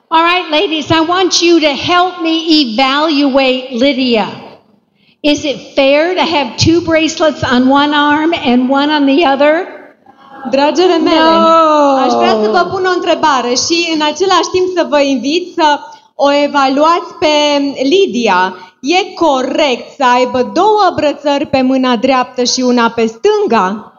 All right, ladies, I want you to help me evaluate Lydia. Is it fair to have 2 bracelets on one arm and one on the other? Dragile mele, No. aș vrea să vă pun o întrebare și în același timp să vă invit să o evaluați pe Lidia. E corect să aibă 2 brățări pe mâna dreaptă și una pe stânga?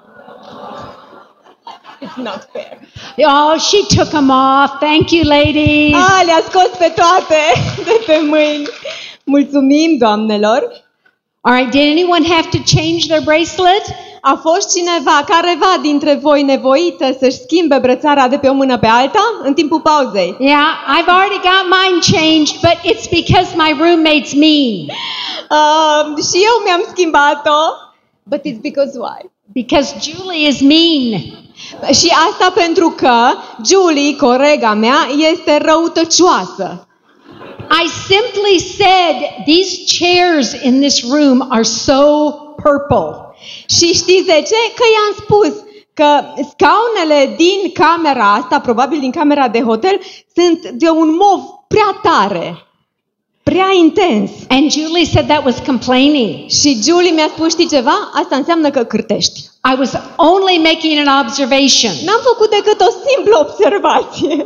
It's not fair. Oh, she took them off. Thank you, ladies. Le-a scos pe toate de pe mâini. Mulțumim, doamnelor. All right, did anyone have to change their bracelet? A fost careva dintre voi nevoită să-și schimbe brățara de pe o mână pe alta în timpul pauzei? Yeah, I've already got mine changed, but it's because my roommate's mean. Și eu mi-am schimbat-o. But it's because why? Because Julie is mean. Și asta pentru că Julie, colega mea, este răutăcioasă. I simply said these chairs in this room are so purple. Și știți de ce? Că i-am spus că scaunele din camera asta, probabil din camera de hotel, sunt de un mov prea tare, prea intens. And Julie said that was complaining. Și Julie mi-a spus, știi ceva? Asta înseamnă că cârtești. I was only making an observation. N-am făcut decât o simplă observație.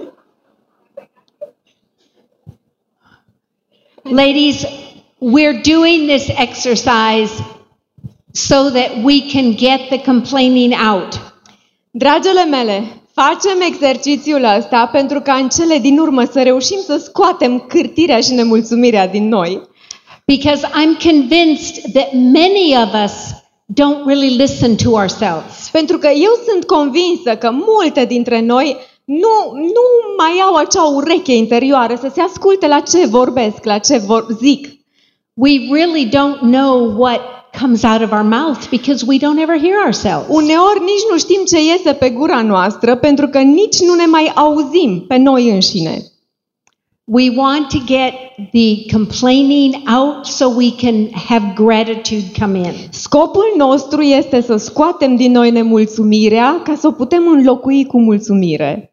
Ladies, we're doing this exercise so that we can get the complaining out. Dragile mele, facem exercițiul ăsta pentru ca în cele din urmă să reușim să scoatem cârtirea și nemulțumirea din noi. Because I'm convinced that many of us don't really listen to ourselves. Pentru că eu sunt convinsă că multe dintre noi nu mai au acea ureche interioară să se asculte la ce vorbesc, la ce zic. We really don't know what comes out of our mouth because we don't ever hear ourselves. Uneori nici nu știm ce iese pe gura noastră pentru că nici nu ne mai auzim pe noi înșine. We want to get the complaining out so we can have gratitude come in. Scopul nostru este să scoatem din noi nemulțumirea ca să o putem înlocui cu mulțumire.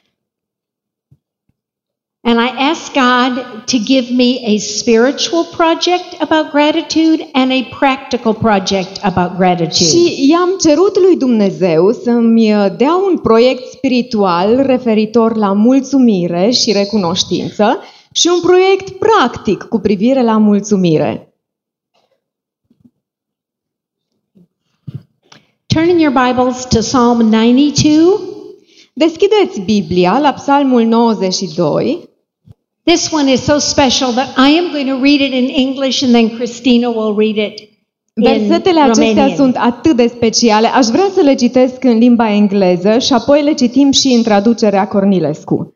And I asked God to give me a spiritual project about gratitude and a practical project about gratitude. Și i-am cerut lui Dumnezeu să-mi dea un proiect spiritual referitor la mulțumire și recunoștință și un proiect practic cu privire la mulțumire. Turn in your Bibles to Psalm 92. Deschideți Biblia la Psalmul 92. This one is so special that I am going to read it in English and then Christina will read it in Versetele acestea Romanian. sunt atât de speciale. Aș vrea să le citesc în limba engleză și apoi le citim și în traducerea Cornilescu.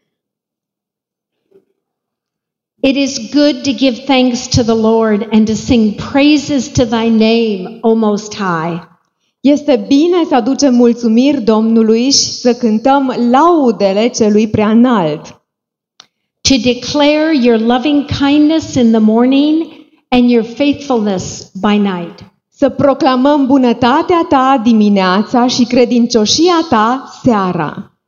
It is good to give thanks to the Lord and to sing praises to thy name, O Most High. Este bine să aducem mulțumiri Domnului și să cântăm laudele celui preaînalt. To declare your loving kindness in the morning and your faithfulness by night. Să proclamăm bunătatea ta dimineața și credincioșia ta seara.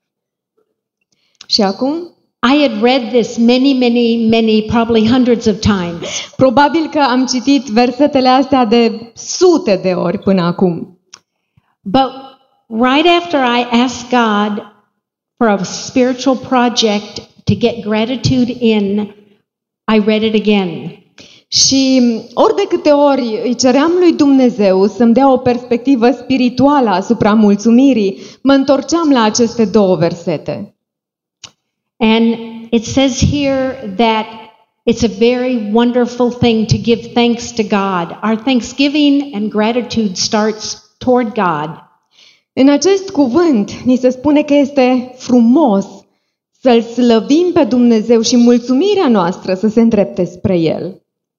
Și acum? I had read this many, probably hundreds of times. Probabil că am citit versetele astea de sute de ori până acum. But right after I asked God for a spiritual project to get gratitude in, I read it again. Și ori de câte ori îi ceream lui Dumnezeu să-mi dea o perspectivă spirituală asupra mulțumirii, mă întorceam la aceste 2 versete. And it says here that it's a very wonderful thing to give thanks to God. Our thanksgiving and gratitude starts toward God. În acest cuvânt ni se spune că este frumos să-L slăvim pe Dumnezeu și mulțumirea noastră să se îndrepte spre El.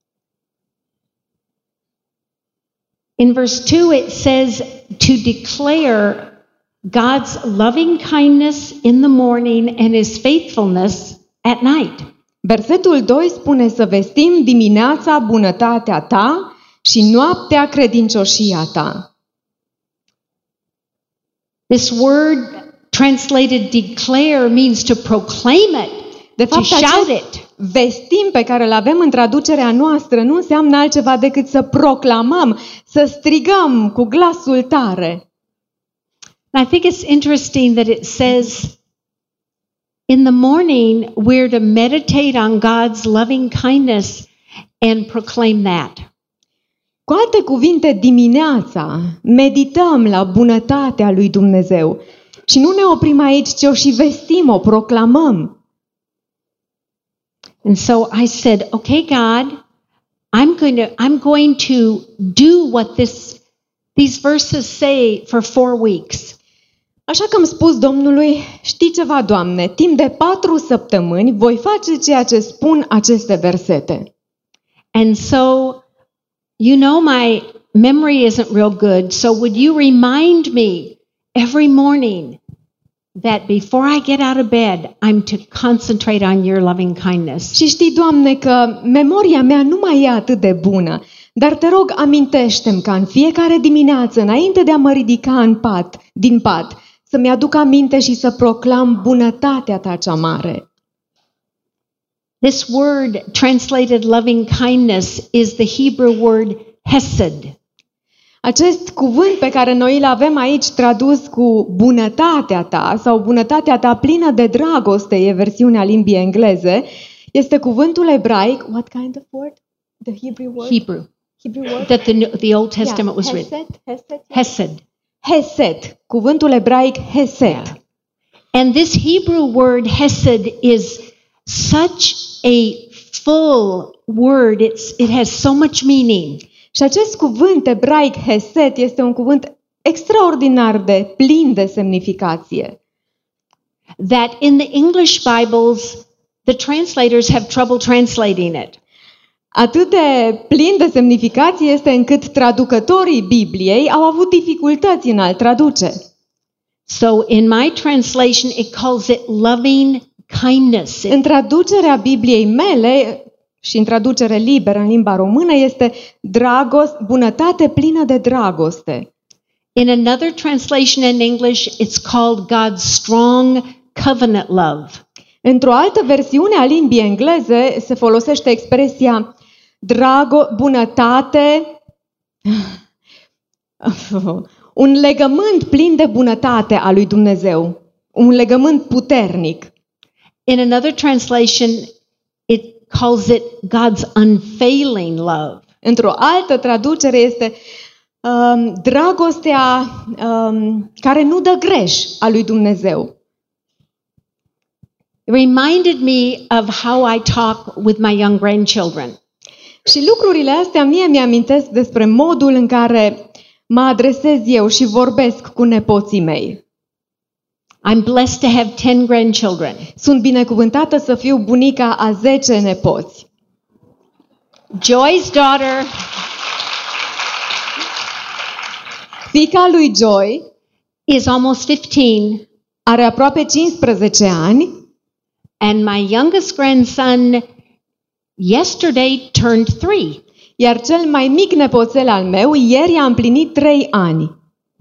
In verse 2 it says to declare God's loving kindness in the morning and His faithfulness at night. Versetul 2 spune să vestim dimineața bunătatea ta și noaptea credincioșia ta. This word translated declare means to proclaim it. De fapt, shout acest it. vestim pe care îl avem în traducerea noastră nu înseamnă altceva decât să proclamăm, să strigăm cu glasul tare. And I think it's interesting that it says, in the morning, we're to meditate on God's loving kindness and proclaim that. Cu alte cuvinte, dimineața medităm la bunătatea lui Dumnezeu și nu ne oprim aici, ci o și vestim, o proclamăm. And so I said, okay, God, I'm going to do what these verses say for 4 weeks. Așa că am spus Domnului, știi ceva, Doamne, timp de 4 săptămâni voi face ceea ce spun aceste versete. And so, you know, my memory isn't real good, so would you remind me every morning that before I get out of bed, I'm to concentrate on your loving kindness. Și știi, Doamne, că memoria mea nu mai e atât de bună, dar te rog, amintește-mi ca în fiecare dimineață, înainte de a mă ridica din pat, să-mi aduc aminte și să proclam bunătatea ta cea mare. This word translated loving kindness is the Hebrew word hesed. Acest cuvânt pe care noi îl avem aici tradus cu bunătatea ta sau bunătatea ta plină de dragoste, e versiunea limbii engleze, este cuvântul ebraic. What kind of word? The Hebrew word? Hebrew. Hebrew word? That the Old Testament was written. Hesed. Hesed. Cuvântul ebraic hesed. Yeah. And this Hebrew word hesed is such a full word. It has so much meaning. Și acest cuvânt ebraic hesed este un cuvânt extraordinar de plin de semnificație. That in the English Bibles, the translators have trouble translating it. Atât de plin de semnificație este încât traducătorii Bibliei au avut dificultăți în a-l traduce. So in my translation, it calls it loving kindness. În traducerea Bibliei mele și în traducere liberă în limba română este bunătate plină de dragoste. In another translation in English, it's called God's strong covenant love. Într-o altă versiune a limbii engleze se folosește expresia bunătate, un legământ plin de bunătate a lui Dumnezeu, un legământ puternic. In another translation, it calls it God's unfailing love. Într-o altă traducere este dragostea care nu dă greș a lui Dumnezeu. It reminded me of how I talk with my young grandchildren. Și lucrurile astea mie mi-amintesc despre modul în care mă adresez eu și vorbesc cu nepoții mei. I'm blessed to have 10 grandchildren. Sunt binecuvântată să fiu bunica a 10 nepoți. Joy's daughter, fiica lui Joy, is almost 15. Are aproape 15 ani. And my youngest grandson yesterday turned 3. Iar cel mai mic nepoțel al meu ieri a împlinit 3 ani.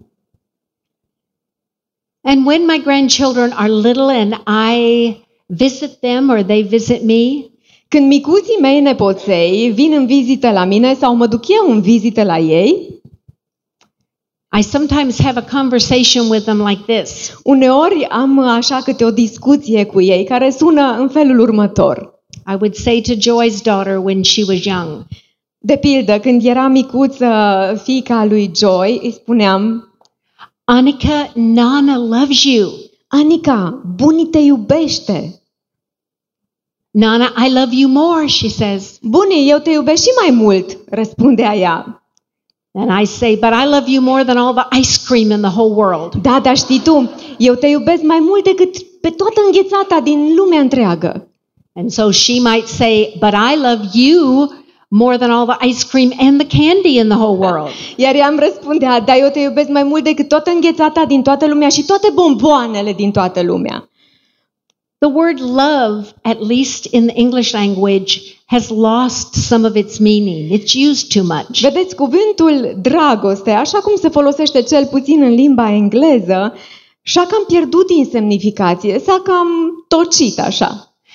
And when my grandchildren are little and I visit them or they visit me, când micuții mei nepoței vin în vizită la mine sau mă duc eu în vizită la ei, I sometimes have a conversation with them like this. Uneori am așa câte o discuție cu ei care sună în felul următor. I would say to Joy's daughter when she was young, de pildă, când era micuță fiica lui Joy, îi spuneam: Anika, Nana loves you. Anika, bunii te iubește. Nana, I love you more, she says. Bunii, eu te iubesc și mai mult, răspundea ea. And I say, but I love you more than all the ice cream in the whole world. Da, dar știi tu, eu te iubesc mai mult decât pe toată înghețata din lumea întreagă. And so she might say, but I love you more than all the ice cream and the candy in the whole world. Iar ea îmi răspundea: dar eu te iubesc mai mult decât toată înghețata din toată lumea și toate bomboanele din toată lumea. The word love, at least in the English language, has lost some of its meaning. It's used too much. Vedeți, cuvântul dragoste, așa cum se folosește cel puțin în limba engleză, și-a cam pierdut din semnificație, s-a cam tocit așa.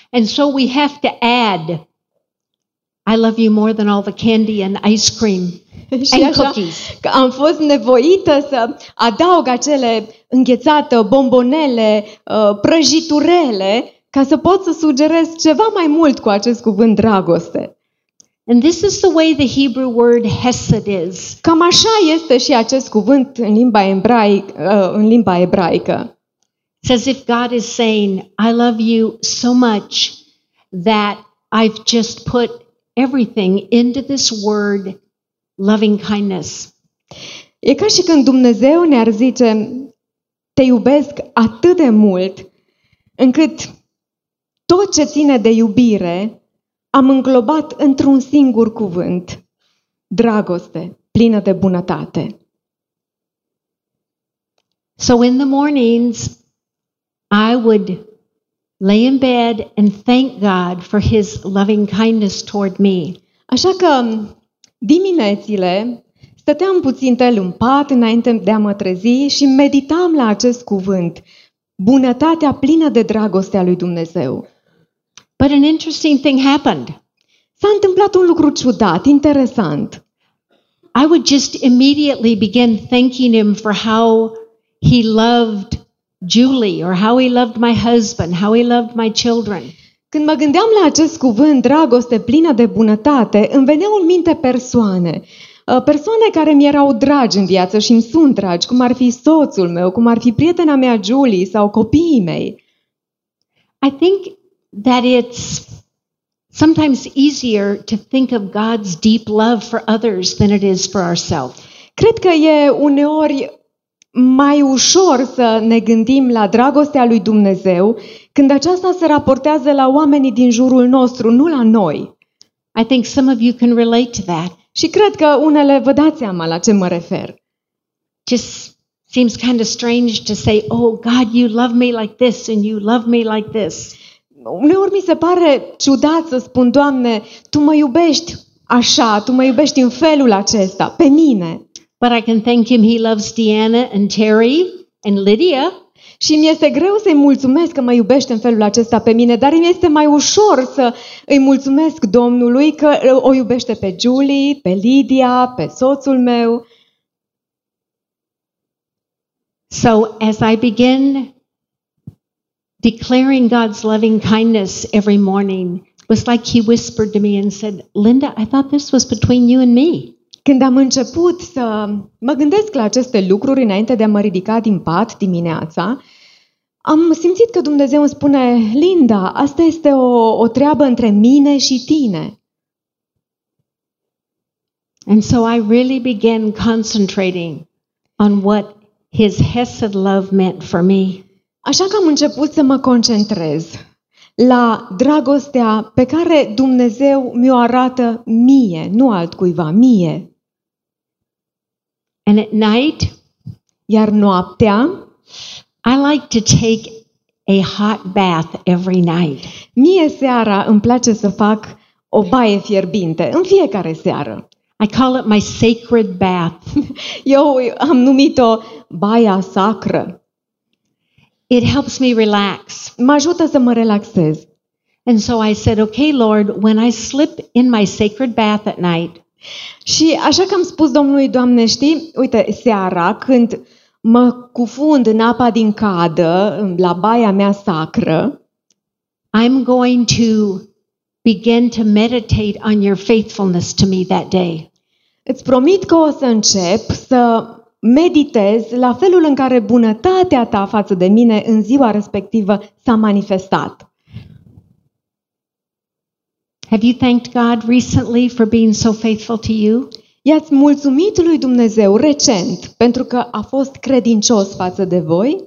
And so we have to add, I love you more than all the candy and ice cream Și and așa cookies. că am fost nevoită să adaug acele înghețată, bombonele, prăjiturele, ca să pot să sugerez ceva mai mult cu acest cuvânt dragoste. And this is the way the Hebrew word hesed is. Cam așa este și acest cuvânt în limba ebraică. It's as if God is saying, I love you so much that I've just put everything into this word, loving kindness. E ca și când Dumnezeu ne-ar zice, te iubesc atât de mult, încât tot ce ține de iubire am înglobat într-un singur cuvânt, dragoste, plină de bunătate. So in the mornings, I would lay in bed and thank God for his loving kindness toward me. Așa că diminețile stăteam puțin în pat înainte de a mă trezi și meditam la acest cuvânt, bunătatea plină de dragoste a lui Dumnezeu. But an interesting thing happened. S-a întâmplat un lucru ciudat, interesant. I would just immediately begin thanking him for how he loved Julie, or how he loved my husband, how he loved my children. Când mă gândeam la acest cuvânt, dragoste plină de bunătate, îmi veneau în minte persoane care mi erau dragi în viață și îmi sunt dragi, cum ar fi soțul meu, cum ar fi prietena mea Julie sau copiii mei. I think that it's sometimes easier to think of God's deep love for others than it is for ourselves. Cred că e uneori mai ușor să ne gândim la dragostea lui Dumnezeu când aceasta se raportează la oamenii din jurul nostru, nu la noi. I think some of you can relate to that. Și cred că unele vă dați seama la ce mă refer. Just seems kind of strange to say, oh God, you love me like this and you love me like this. Uneori mi se pare ciudat să spun, Doamne, Tu mă iubești așa, Tu mă iubești în felul acesta, pe mine. But I can thank him he loves Deanna and Terry and Lydia. Și mi este greu să-i mulțumesc că mă iubește în felul acesta pe mine, dar mi este mai ușor să îi mulțumesc Domnului că o iubește pe Julie, pe Lydia, pe soțul meu. So as I begin declaring God's loving kindness every morning, it was like he whispered to me and said, Linda, I thought this was between you and me. Când am început să mă gândesc la aceste lucruri înainte de a mă ridica din pat dimineața, am simțit că Dumnezeu îmi spune, Linda, asta este o treabă între mine și tine. And so I really began concentrating on what his hesed love meant for me. Așa că am început să mă concentrez la dragostea pe care Dumnezeu mi-o arată mie, nu altcuiva, mie. And at night, Iar noaptea, I like to take a hot bath every night. mie seara îmi place să fac o baie fierbinte, în fiecare seară. I call it my sacred bath. Eu am numit-o baia sacră. It helps me relax. Mă ajută să mă relaxez. And so I said, okay, Lord, when I slip in my sacred bath at night, Și așa că am spus Domnului, Doamne, știi, uite, seara când mă cufund în apa din cadă, la baia mea sacră, I'm going to begin to meditate on your faithfulness to me that day. îți promit că o să încep să meditez la felul în care bunătatea ta față de mine în ziua respectivă s-a manifestat. Have you thanked God recently for being so faithful to you? I-ați mulțumit lui Dumnezeu recent pentru că a fost credincios față de voi?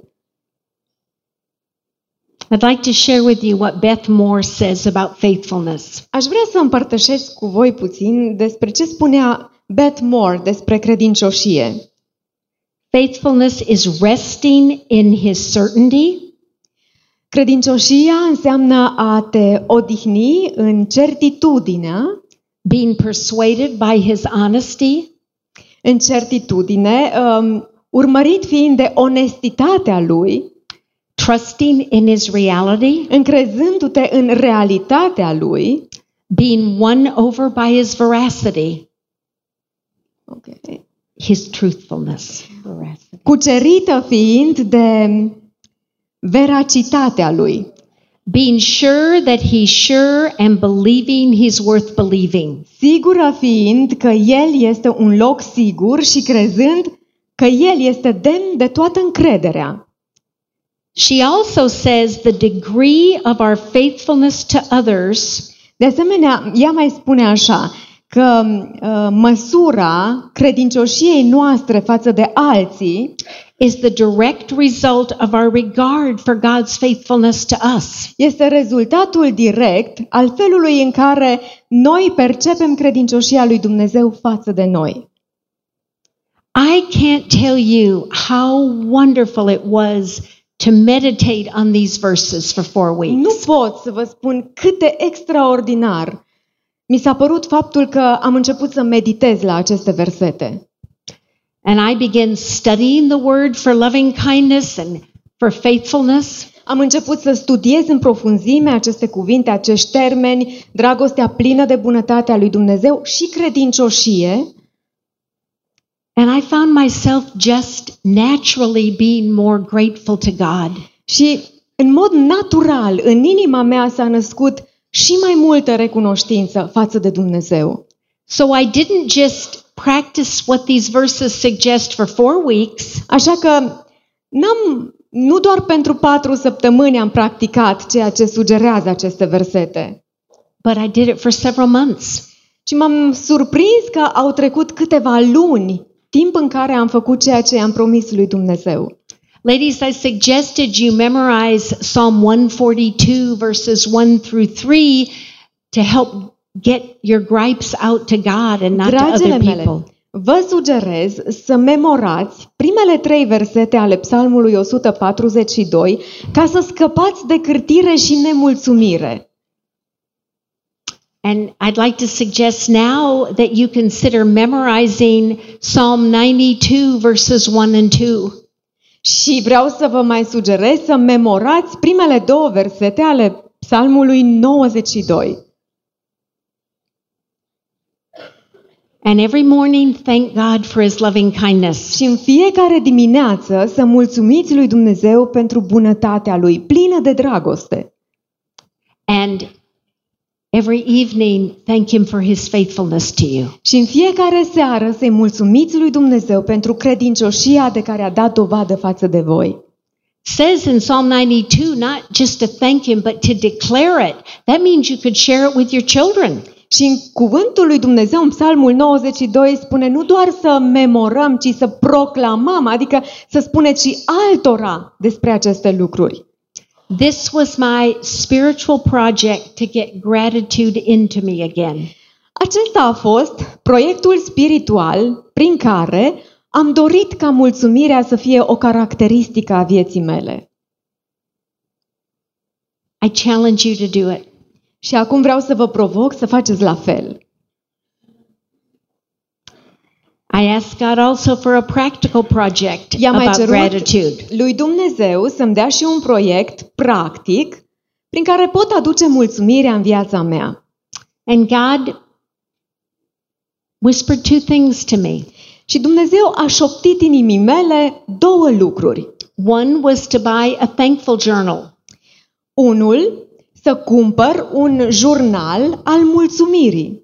I'd like to share with you what Beth Moore says about faithfulness. Aș vrea să împărtășesc cu voi puțin despre ce spunea Beth Moore despre credincioșie. Faithfulness is resting in his certainty, Credincioșia înseamnă a te odihni în certitudinea, being persuaded by his honesty, în certitudine, urmărit fiind de onestitatea lui, trusting in his reality, încrezându-te în realitatea lui, being won over by his veracity, okay, his truthfulness, veracity. cucerită fiind de veracitatea lui, Being sure that he's sure and believing he's worth believing. sigură fiind că el este un loc sigur și crezând că el este demn de toată încrederea. She also says the degree of our faithfulness to others De asemenea, ea mai spune așa, că măsura credincioșiei noastre față de alții is the direct result of our regard for God's faithfulness to us. este rezultatul direct al felului în care noi percepem credincioșia lui Dumnezeu față de noi. I can't tell you how wonderful it was to meditate on these verses for 4 weeks. Nu pot să vă spun cât de extraordinar mi s-a părut faptul că am început să meditez la aceste versete. And I began studying the word for loving kindness and for faithfulness. Am început să studiez în profunzime aceste cuvinte, acești termeni, dragostea plină de bunătate a lui Dumnezeu și credincioșie. And I found myself just naturally being more grateful to God. Și în mod natural, în inima mea s-a născut și mai multă recunoștință față de Dumnezeu. So I didn't just practice what these verses suggest for 4 weeks. Așa că nu doar pentru 4 săptămâni am practicat ceea ce sugerează aceste versete, But I did it for several months. ci m-am surprins că au trecut câteva luni, timp în care am făcut ceea ce i-am promis lui Dumnezeu. Ladies, I suggested you memorize Psalm 142 verses 1 through 3 to help get your gripes out to God and not to Dragile other mele, people. vă sugerez să memorați primele 3 versete ale Psalmului 142 ca să scăpați de cârtire și nemulțumire. And I'd like to suggest now that you consider memorizing Psalm 92 verses 1 and 2. Și vreau să vă mai sugerez să memorați primele 2 versete ale Psalmului 92. And every morning thank God for his loving kindness. Și în fiecare dimineață să mulțumiți lui Dumnezeu pentru bunătatea lui, plină de dragoste. And every evening thank him for his faithfulness to you. Și în fiecare seară să-i mulțumiți lui Dumnezeu pentru credincioșia de care a dat dovadă față de voi. Says in Psalm 92 not just to thank him but to declare it. That means you could share it with your children. Și în cuvântul lui Dumnezeu, în Psalmul 92, spune nu doar să memorăm, ci să proclamăm, adică să spuneți și altora despre aceste lucruri. This was my spiritual project to get gratitude into me again. Acesta a fost proiectul spiritual prin care am dorit ca mulțumirea să fie o caracteristică a vieții mele. I challenge you to do it. Și acum vreau să vă provoc să faceți la fel. I ask God also for a practical project I-am mai about cerut gratitude. lui Dumnezeu să-mi dea și un proiect practic prin care pot aduce mulțumirea în viața mea. And God whispered 2 things to me. Și Dumnezeu a șoptit inimii mele 2 lucruri. One was to buy a thankful journal. Unul, să cumpăr un jurnal al mulțumirii.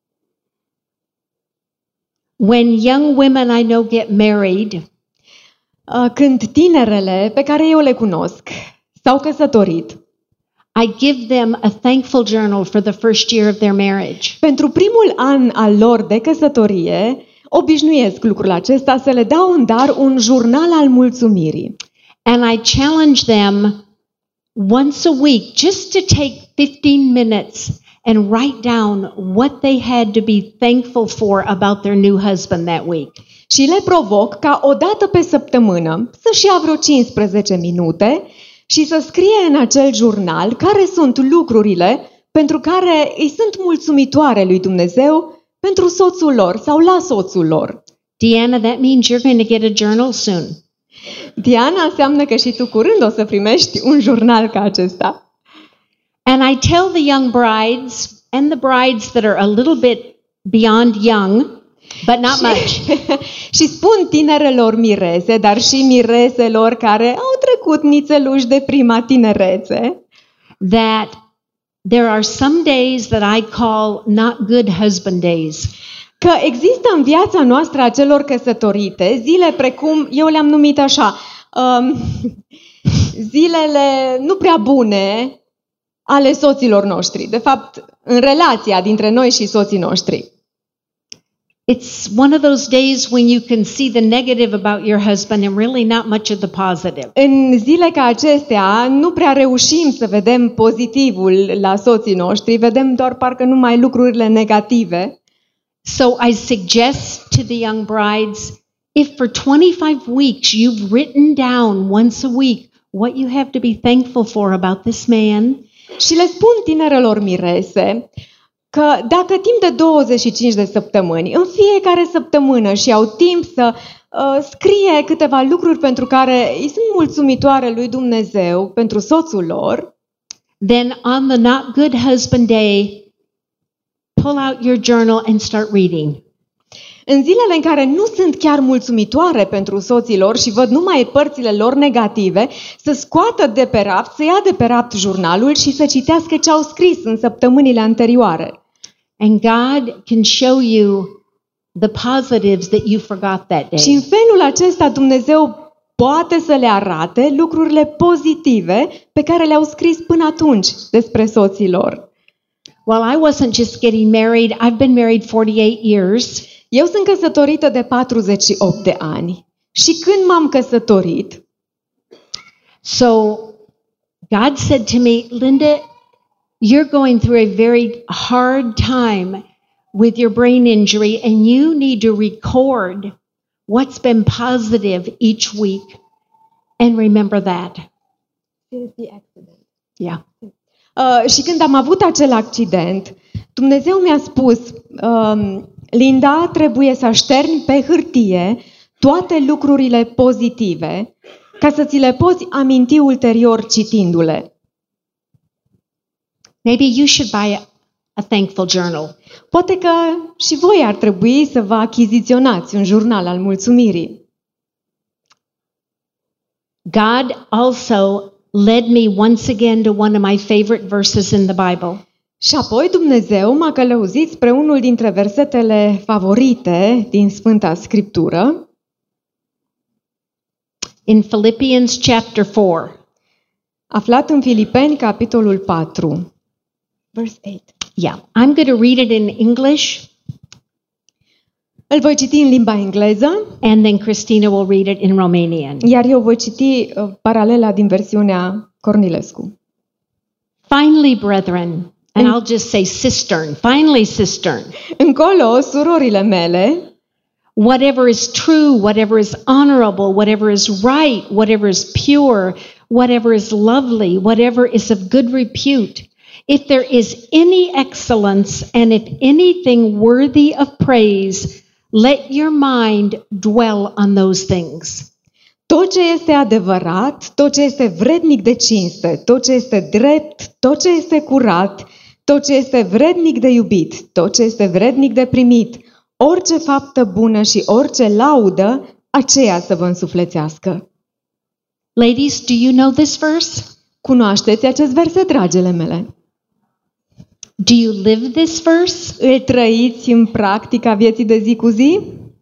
When young women I know get married, Când tinerele pe care eu le cunosc s-au căsătorit, I give them a thankful journal for the first year of their marriage. pentru primul an al lor de căsătorie, obișnuiesc lucrul acesta să le dau în dar un jurnal al mulțumirii. And I challenge them once a week just to take 15 minutes and write down what they had to be thankful for about their new husband that week. Și le provoc ca o dată pe săptămână să-și ia vreo 15 minute și să scrie în acel jurnal care sunt lucrurile pentru care îi sunt mulțumitoare lui Dumnezeu pentru soțul lor sau la soțul lor. Deanna, that means you're going to get a journal soon. Diana, înseamnă că și tu curând o să primești un jurnal ca acesta. And I tell the young brides and the brides that are a little bit beyond young, but not much, Și spun tinerelor mirese, dar și mireselor care au trecut nițeluși de prima tinerețe, that there are some days that I call not good husband days. că există în viața noastră a celor căsătorite zile precum, eu le-am numit așa, zilele nu prea bune ale soților noștri. De fapt, în relația dintre noi și soții noștri. It's one of those days when you can see the negative about your husband and really not much of the positive. În zile ca acestea nu prea reușim să vedem pozitivul la soții noștri, vedem doar parcă numai lucrurile negative. So I suggest to the young brides, if for 25 weeks you've written down once a week what you have to be thankful for about this man, Și le spun tinerelor mirese că dacă timp de 25 de săptămâni, în fiecare săptămână și au timp să scrie câteva lucruri pentru care îi sunt mulțumitoare lui Dumnezeu pentru soțul lor, then on the not good husband day, pull out your journal and start reading. în zilele în care nu sunt chiar mulțumitoare pentru soții lor și văd numai părțile lor negative, să scoată de pe raft, să ia de pe raft jurnalul și să citească ce au scris în săptămânile anterioare. And God can show you the positives that you forgot that Și în day. felul acesta Dumnezeu poate să le arate lucrurile pozitive pe care le-au scris până atunci despre soții lor. Well, I wasn't just getting married. I've been married 48 years. Eu sunt căsătorită de 48 de ani și când m-am căsătorit, So God said to me, Linda, you're going through a very hard time with your brain injury, and you need to record what's been positive each week and remember that. Yeah. Și când am avut acel accident, Dumnezeu mi-a spus, Linda, trebuie să așterni pe hârtie toate lucrurile pozitive ca să ți le poți aminti ulterior citindu-le. Maybe you should buy a thankful journal. Poate că și voi ar trebui să vă achiziționați un jurnal al mulțumirii. God also led me once again to one of my favorite verses in the Bible. Și apoi Dumnezeu m-a călăuzit spre unul dintre versetele favorite din Sfânta Scriptură, In Philippians chapter 4. aflat în Filipeni, capitolul 4. Verse 8. Yeah, I'm going to read it in English, Îl voi citi în limba engleză, and then Christina will read it in Romanian. iar eu voi citi paralela din versiunea Cornilescu. Finally, brethren, and I'll just say cistern, finally, cistern, Încolo, surorile mele, whatever is true, whatever is honorable, whatever is right, whatever is pure, whatever is lovely, whatever is of good repute, if there is any excellence and if anything worthy of praise, let your mind dwell on those things. tot ce este adevărat, tot ce este vrednic de cinste, tot ce este drept, tot ce este curat, tot ce este vrednic de iubit, tot ce este vrednic de primit, orice faptă bună și orice laudă, aceea să vă însuflețească. Ladies, do you know this verse? Cunoașteți acest verset, dragile mele? Do you live this verse? Îl trăiți în practica vieții de zi cu zi?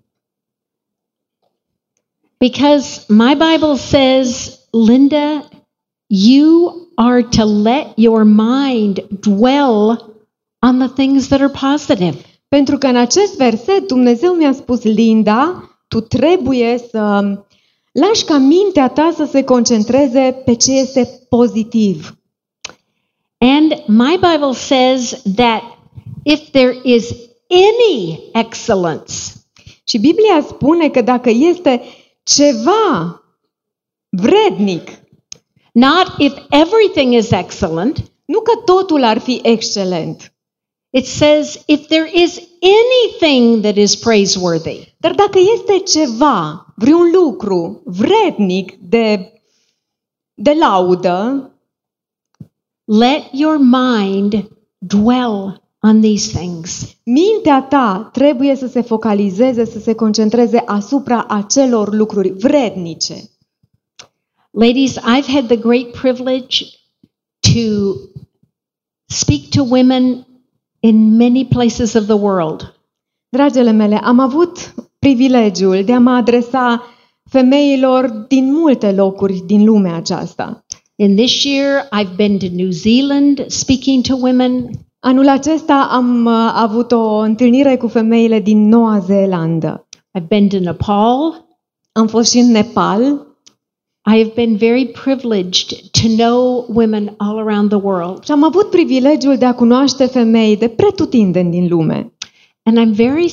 Because my Bible says, Linda, you are to let your mind dwell on the things that are positive. Pentru că în acest verset Dumnezeu mi-a spus, Linda, tu trebuie să lași ca mintea ta să se concentreze pe ce este pozitiv. And my Bible says that if there is any excellence, Și Biblia spune că dacă este ceva vrednic, not if everything is excellent, nu că totul ar fi excelent, it says if there is anything that is praiseworthy, Dar dacă este ceva, vreun lucru vrednic de laudă, let your mind dwell on these things. mintea ta trebuie să se focalizeze, să se concentreze asupra acelor lucruri vrednice. Ladies, I've had the great privilege to speak to women in many places of the world. Dragele mele, am avut privilegiul de a mă adresa femeilor din multe locuri din lumea aceasta. In this year, I've been to New Zealand speaking to women. Anul acesta am avut o întâlnire cu femeile din Noua Zeelandă. I've been to Nepal. Am fost și în Nepal. I have been very privileged to know women all around the world. Și am avut privilegiul de a cunoaște femei de pretutindeni din lume. And I'm very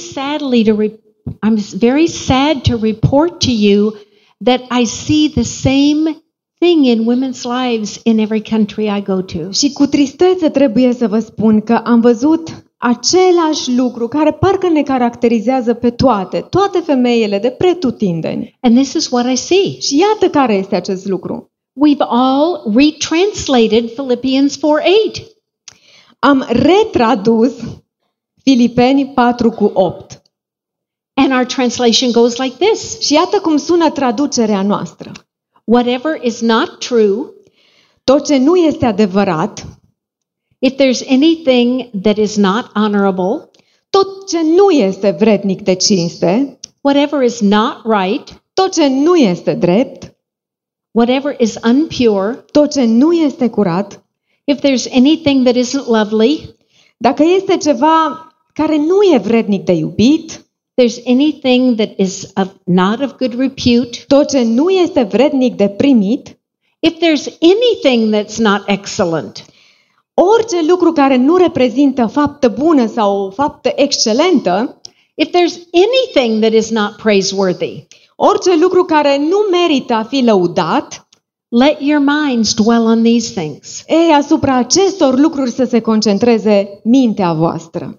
sad to report to you that I see the same thing in women's lives in every country I go to. Și cu tristețe trebuie să vă spun că am văzut același lucru care parcă ne caracterizează pe toate femeile de pretutindeni. And this is what I see. Și iată care este acest lucru. We've all retranslated Philippians 4:8. Am retradus Filipeni 4:8. And our translation goes like this. Și iată cum sună traducerea noastră. Whatever is not true, tot ce nu este adevărat, if there's anything that is not honorable, tot ce nu este vrednic de cinste, whatever is not right, tot ce nu este drept, whatever is unpure, tot ce nu este curat, if there's anything that isn't lovely, dacă este ceva care nu e vrednic de iubit, there's anything that is not of good repute, tot ce nu este vrednic de primit, if there's anything that's not excellent, orice lucru care nu reprezintă faptă bună sau o faptă excelentă, if there's anything that is not praiseworthy, orice lucru care nu merită a fi lăudat, let your minds dwell on these things. ei, asupra acestor lucruri să se concentreze mintea voastră.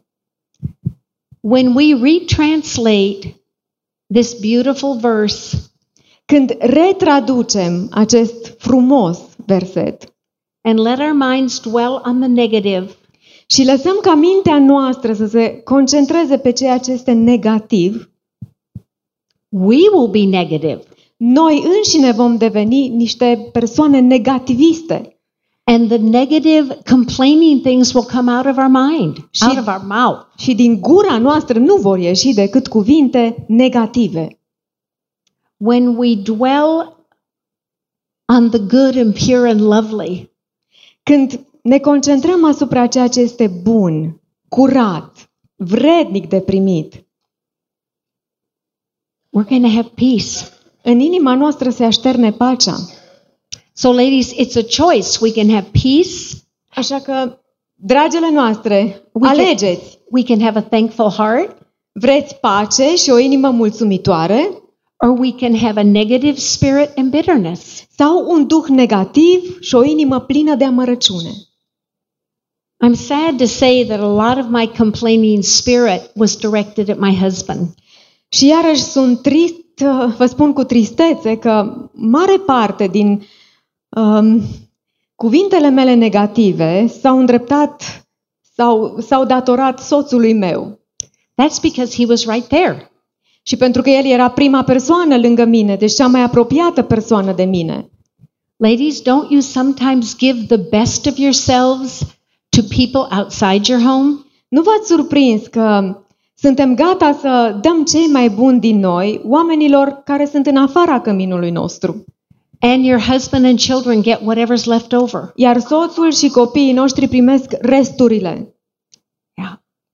When we retranslate this beautiful verse, când retraducem acest frumos verset and let our minds dwell on the negative, și lăsăm ca mintea noastră să se concentreze pe ceea ce este negativ, we will be negative. Noi înșine vom deveni niște persoane negativiste. And the negative, complaining things will come out of our mind, out of our mouth. Și din gura noastră nu vor ieși decât cuvinte negative. When we dwell on the good and pure and lovely, când ne concentrăm asupra ceea ce este bun, curat, vrednic de primit, we're going to have peace. în inima noastră se așterne pacea. So ladies, it's a choice. We can have peace. Așa că, dragele noastre, alegeți. We can have a thankful heart, Vreți pace și o inimă mulțumitoare? or we can have a negative spirit and bitterness. Sau un duh negativ și o inimă plină de amărăciune? I'm sad to say that a lot of my complaining spirit was directed at my husband. Și iarăși sunt trist, vă spun cu tristețe că mare parte din cuvintele mele negative s-au îndreptat sau s-au datorat soțului meu. That's because he was right there. Și pentru că el era prima persoană lângă mine, deci cea mai apropiată persoană de mine. Ladies, don't you sometimes give the best of yourselves to people outside your home? Nu v-ați surprins că suntem gata să dăm cei mai buni din noi oamenilor care sunt în afara căminului nostru. And your husband and children get whatever's left over. Iar soțul și copiii noștri primesc resturile. Yeah.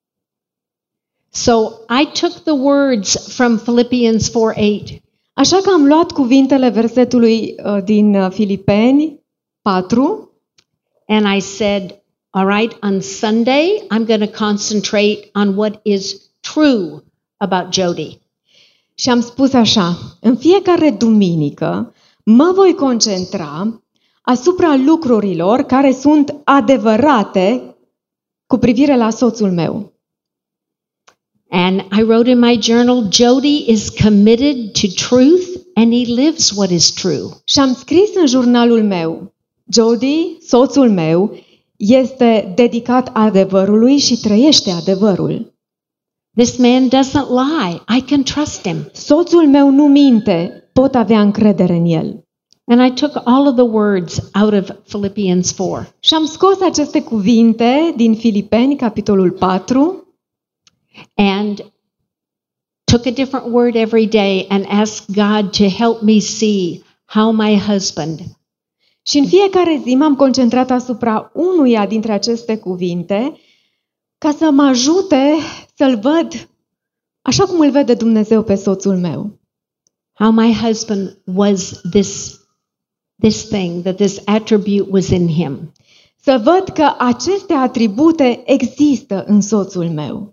So I took the words from Philippians 4:8. Așa că am luat cuvintele versetului din Filipeni 4 and I said, all right, on Sunday I'm going to concentrate on what is true about Jody. și am spus așa: în fiecare duminică mă voi concentra asupra lucrurilor care sunt adevărate cu privire la soțul meu. And I wrote in my journal, Jody is committed to truth and he lives what is true. Și am scris în jurnalul meu, Jody, soțul meu, este dedicat adevărului și trăiește adevărul. This man doesn't lie. I can trust him. Soțul meu nu minte, pot avea încredere în el. And I took all of the words out of Philippians 4. Și am scos aceste cuvinte din Filipeni, capitolul 4, and took a different word every day and asked God to help me see how my husband și în fiecare zi m-am concentrat asupra unuia dintre aceste cuvinte ca să mă ajute să-l văd așa cum îl vede Dumnezeu pe soțul meu. how my husband was this thing, that this attribute was in him. Să văd că aceste atribute există în soțul meu.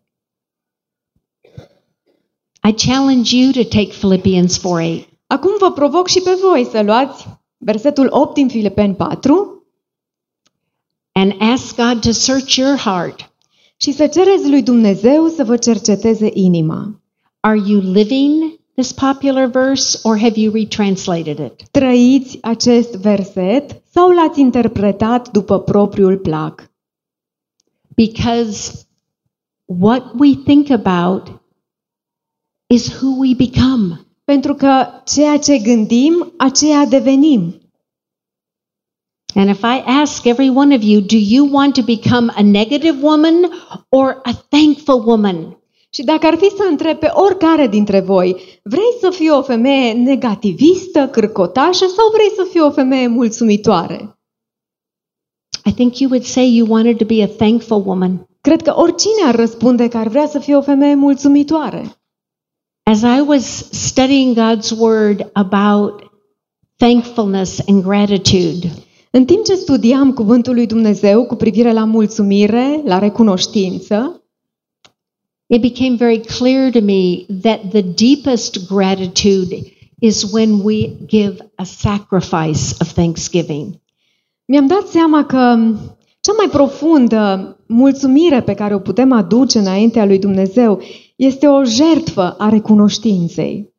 I challenge you to take Philippians 4:8. Acum vă provoc și pe voi să luați versetul 8 din Filipeni 4 and ask God to search your heart. și să cereți lui Dumnezeu să vă cerceteze inima. Are you living this popular verse or have you retranslated it? Trăiți acest verset sau l-ați interpretat după propriul plac? Because what we think about is who we become. Pentru că ceea ce gândim, aceea devenim. And if I ask every one of you, do you want to become a negative woman or a thankful woman? Și dacă ar fi să întreb pe oricare dintre voi, vrei să fii o femeie negativistă, cârcotașă sau vrei să fii o femeie mulțumitoare? I think you would say you wanted to be a thankful woman. Cred că oricine ar răspunde că ar vrea să fie o femeie mulțumitoare. As I was studying God's word about thankfulness and gratitude, În timp ce studiam cuvântul lui Dumnezeu cu privire la mulțumire, la recunoștință, it became very clear to me that the deepest gratitude is when we give a sacrifice of thanksgiving. mi-am dat seama că cea mai profundă mulțumire pe care o putem aduce înaintea lui Dumnezeu este o jertfă a recunoștinței.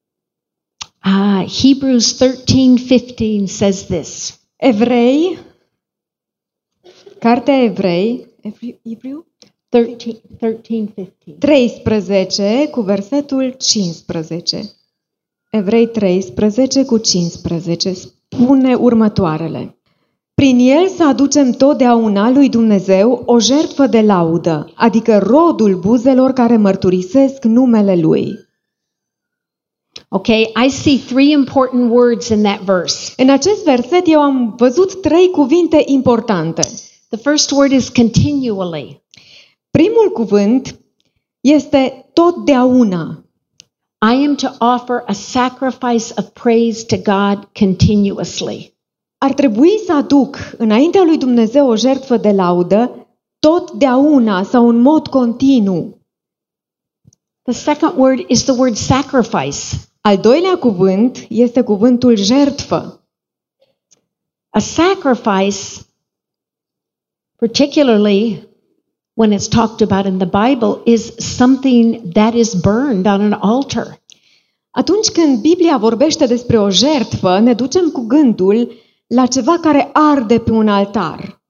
Hebrews 13:15 says this. Evrei, cartea Evrei, Evreu? 13:15. 13 cu versetul 15. Evrei 13 cu 15 spune următoarele. Prin el să aducem totdeauna lui Dumnezeu o jertfă de laudă, adică rodul buzelor care mărturisesc numele lui. Okay, I see three important words in that verse. În acest verset eu am văzut 3 cuvinte importante. The first word is continually. Primul cuvânt este totdeauna. I am to offer a sacrifice of praise to God continuously. Ar trebui să aduc înaintea lui Dumnezeu o jertfă de laudă totdeauna sau în mod continuu. The second word is the word sacrifice. Al doilea cuvânt este cuvântul jertfă. A sacrifice, particularly when it's talked about in the Bible, is something that is burned on an altar. Atunci când Biblia vorbește despre o jertfă, ne ducem cu gândul la ceva care arde pe un altar.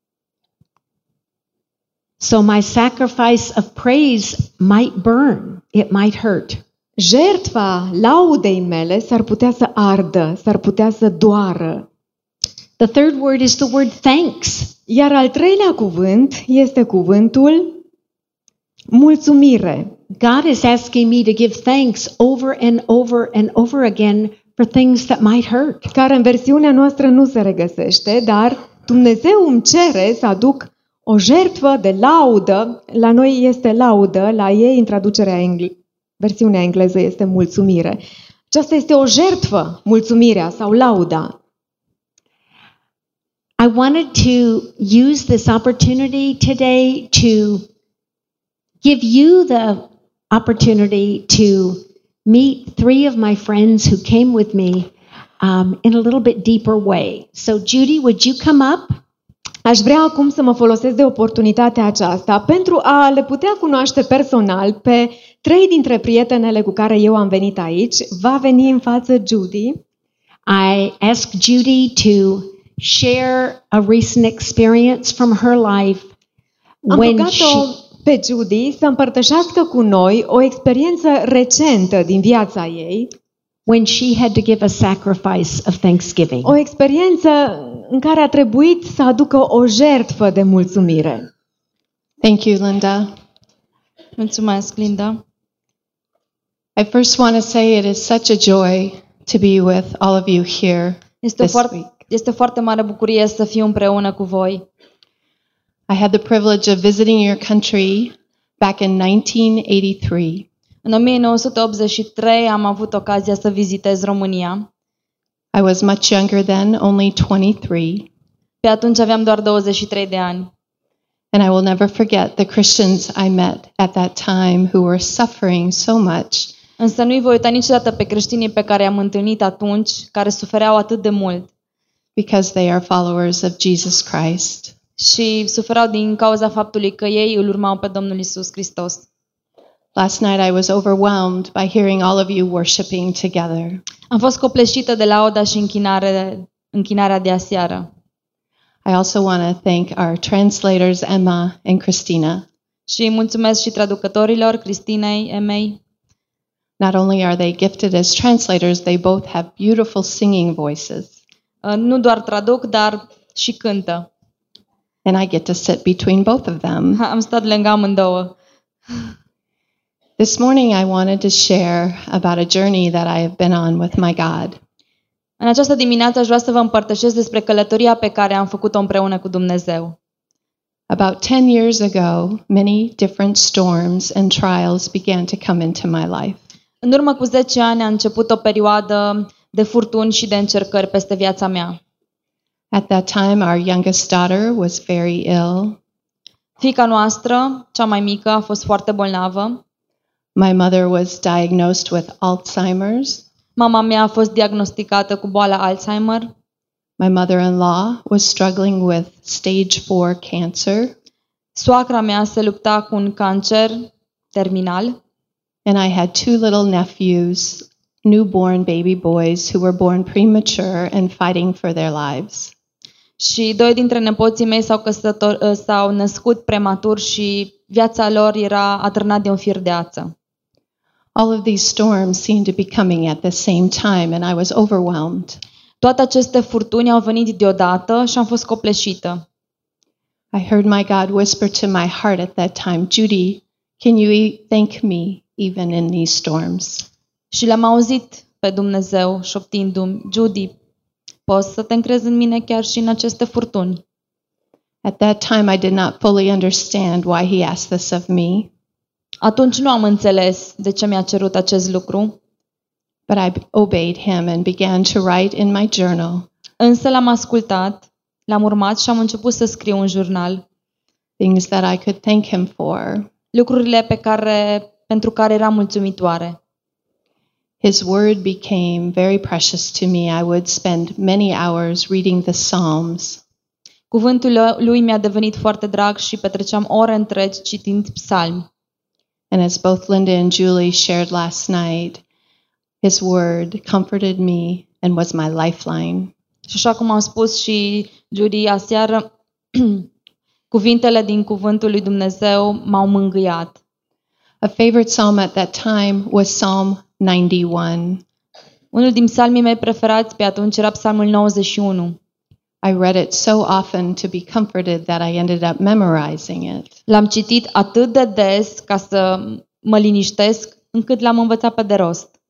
So my sacrifice of praise might burn, it might hurt. Jertfa laudei mele s-ar putea să ardă, s-ar putea să doară. The third word is the word thanks. Iar al treilea cuvânt este cuvântul mulțumire. God is asking me to give thanks over and over and over again for things that might hurt. Care în versiunea noastră nu se regăsește, dar Dumnezeu îmi cere să aduc o jertfă de laudă. La noi este laudă, la ei în traducerea versiunea engleză este mulțumire. Aceasta este o jertfă, mulțumirea sau lauda. I wanted to use this opportunity today to give you the opportunity to meet 3 of my friends who came with me in a little bit deeper way. So Judy, would you come up? Aș vrea acum să mă folosesc de oportunitatea aceasta pentru a le putea cunoaște personal pe 3 dintre prietenele cu care eu am venit aici. Va veni în față Judy. I asked Judy to share a recent experience from her life Am when rugat-o pe Judy să împărtășească cu noi o experiență recentă din viața ei, she had to give a sacrifice of thanksgiving. o experiență în care a trebuit să aducă o jertfă de mulțumire. Thank you, Linda. Mulțumesc, Linda. I first want to say it is such a joy to be with all of you here this week. Este foarte mare bucurie să fiu împreună cu voi. I had the privilege of visiting your country back in 1983. În 1983 am avut ocazia să vizitez România. I was much younger then, only 23, Pe atunci aveam doar 23 de ani. and I will never forget the Christians I met at that time who were suffering so much Însă nu-i voi uita niciodată pe creștinii pe care i-am întâlnit atunci, care sufereau atât de mult because they are followers of Jesus Christ. și suferau din cauza faptului că ei îl urmau pe Domnul Isus Hristos. Last night I was overwhelmed by hearing all of you worshiping together. Am fost copleșită de lauda și închinarea de aseară. I also want to thank our translators, Emma and Christina. Și îi mulțumesc și traducătorilor, Cristinei, Emei. Not only are they gifted as translators, they both have beautiful singing voices. Nu doar traduc, dar și cântă. And I get to sit between both of them. Am stat lângă amândouă. This morning I wanted to share about a journey that I have been on with my God. În această dimineață aș vrea să vă împărtășesc despre călătoria pe care am făcut-o împreună cu Dumnezeu. About 10 years ago, many different storms and trials began to come into my life. În urmă cu 10 ani a început o perioadă de furtuni și de încercări peste viața mea. At that time, our youngest daughter was very ill. Fiica noastră, cea mai mică, a fost foarte bolnavă. My mother was diagnosed with Alzheimer's. Mama mea a fost diagnosticată cu boala Alzheimer. My mother-in-law was struggling with stage 4 cancer. Soacra mea se lupta cu un cancer terminal. And I had 2 little nephews, newborn baby boys who were born premature and fighting for their lives. Și 2 dintre nepoții mei s-au născut prematur și viața lor era atârnat de un fir de ață. All of these storms seemed to be coming at the same time, and I was overwhelmed. Toate aceste furtuni au venit deodată și am fost copleșită. I heard my God whisper to my heart at that time, Judy, can you thank me even in these storms? Și l-am auzit pe Dumnezeu șoptindu-mi, Judy, poți să te încrezi în mine chiar și în aceste furtuni? At that time, I did not fully understand why he asked this of me. Atunci nu am înțeles de ce mi-a cerut acest lucru, But I obeyed him and began to write in my journal însă l-am ascultat, l-am urmat și am început să scriu în jurnal things that I could thank him for. lucrurile pentru care eram mulțumitoare. His word became very precious to me. I would spend many hours reading the Psalms. Cuvântul lui mi-a devenit foarte drag și petreceam ore întregi citind psalmi. And as both Linda and Julie shared last night, his word comforted me and was my lifeline. Și așa cum au spus și Judy aseară, cuvintele din cuvântul lui Dumnezeu m-au mângâiat. A favorite psalm at that time was Psalm 91. Unul din psalmii mei preferați pe atunci era Psalmul 91. I read it so often to be comforted that I ended up memorizing it. L-am citit atât de des ca să mă liniștesc, încât l-am învățat pe de rost.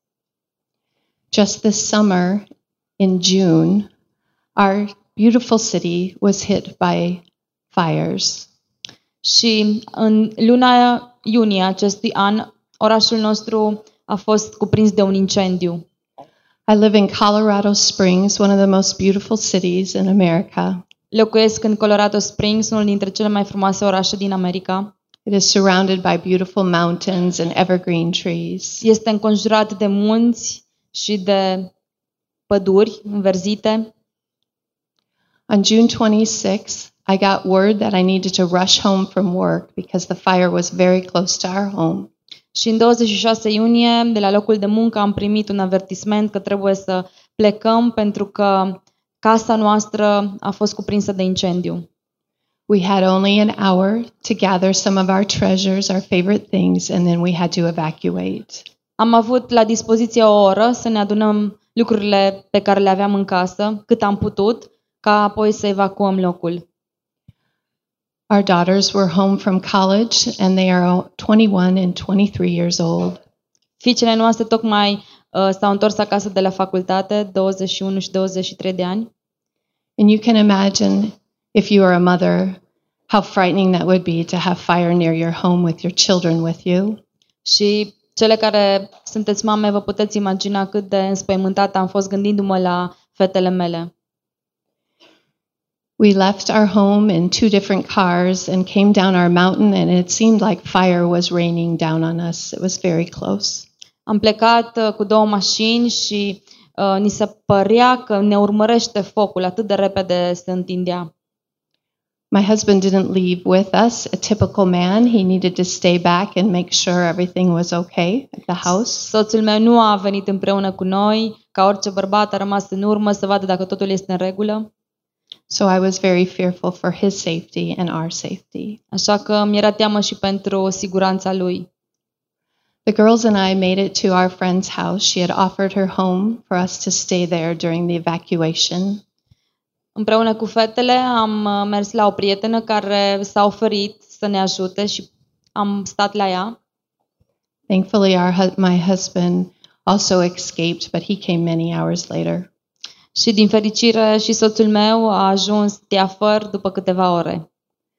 Just this summer, in June, our beautiful city was hit by fires. Și în luna iunie acestui an, orașul nostru a fost cuprins de un incendiu. I live in Colorado Springs, one of the most beautiful cities in America. Locuiesc în Colorado Springs, unul dintre cele mai frumoase orașe din America. It is surrounded by beautiful mountains and evergreen trees. Este înconjurat de munți și de păduri înverzite. On June 26, I got word that I needed to rush home from work because the fire was very close to our home. Și în 26 iunie, de la locul de muncă, am primit un avertisment că trebuie să plecăm pentru că casa noastră a fost cuprinsă de incendiu. We had only an hour to gather some of our treasures, our favorite things, and then we had to evacuate. Am avut la dispoziție o oră să ne adunăm lucrurile pe care le aveam în casă, cât am putut, ca apoi să evacuăm locul. Our daughters were home from college and they are 21 and 23 years old. Fiicele noastre tocmai s-au întors acasă de la facultate, 21 și 23 de ani. And you can imagine, if you are a mother, how frightening that would be to have fire near your home with your children with you. Și cele care sunteți mame, vă puteți imagina cât de înspăimântată am fost gândindu-mă la fetele mele. We left our home in 2 different cars and came down our mountain, and it seemed like fire was raining down on us. It was very close. Am plecat cu 2 mașini și ni se părea că ne urmărește focul, atât de repede se întindea. My husband didn't leave with us, a typical man. He needed to stay back and make sure everything was okay at the house. Soțul meu nu a venit împreună cu noi, ca orice bărbat a rămas în urmă să vadă dacă totul este în regulă. So I was very fearful for his safety and our safety. Așa că mi-era teamă și pentru siguranța lui. The girls and I made it to our friend's house. She had offered her home for us to stay there during the evacuation. Împreună cu fetele am mers la o prietenă care s-a oferit să ne ajute și am stat la ea. Thankfully, my husband also escaped, but he came many hours later. Și din fericire și soțul meu a ajuns teafăr după câteva ore.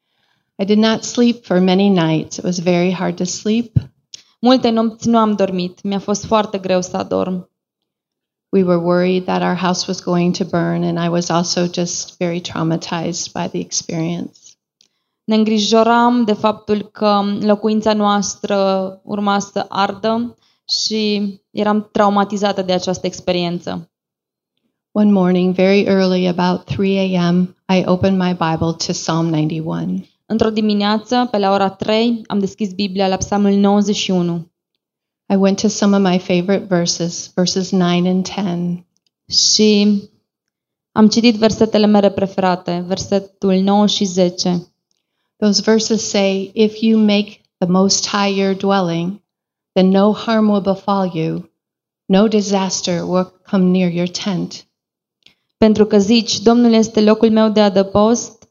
I did not sleep for many nights. It was very hard to sleep. Multe nopți nu am dormit. Mi-a fost foarte greu să adorm. We were worried that our house was going to burn, and I was also just very traumatized by the experience. Ne îngrijoram de faptul că locuința noastră urma să ardă și eram traumatizată de această experiență. One morning, very early, about 3 a.m., I opened my Bible to Psalm 91. Într-o dimineață, pe la ora 3, am deschis Biblia la Psalmul 91. I went to some of my favorite verses, verses 9 and 10. Și am citit versetele mele preferate, versetul 9 și 10. Those verses say, "If you make the Most High your dwelling, then no harm will befall you, no disaster will come near your tent." Pentru că zici, Domnul este locul meu de adăpost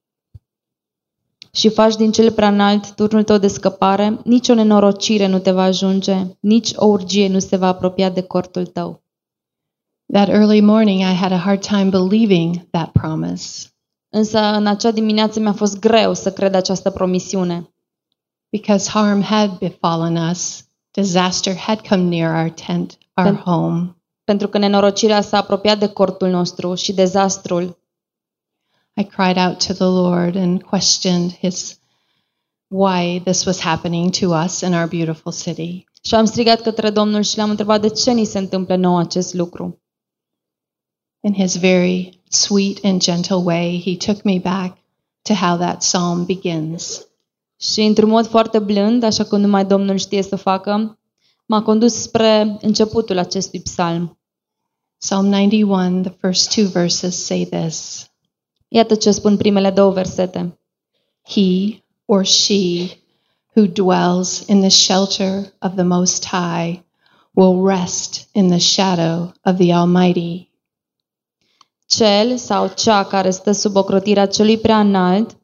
și faci din cel prea înalt turnul tău de scăpare, nici o nenorocire nu te va ajunge, nici o urgie nu se va apropia de cortul tău. That early morning, I had a hard time believing that promise. Însă în acea dimineață mi-a fost greu să cred această promisiune. Because harm had befallen us, disaster had come near our tent, our home. Pentru că nenorocirea s-a apropiat de cortul nostru și dezastrul. I cried out to the Lord and questioned why this was happening to us in our beautiful city. Și am strigat către Domnul și l-am întrebat de ce ni se întâmplă nouă acest lucru. In his very sweet and gentle way, he took me back to how that psalm begins. Și într-un mod foarte blând, așa cum numai Domnul știe să facă, m-a condus spre începutul acestui psalm. Psalm 91, the first 2 verses say this. Iată ce spun primele 2 versete. He or she who dwells in the shelter of the Most High will rest in the shadow of the Almighty. Cel sau cea care stă sub ocrotirea celui prea înalt,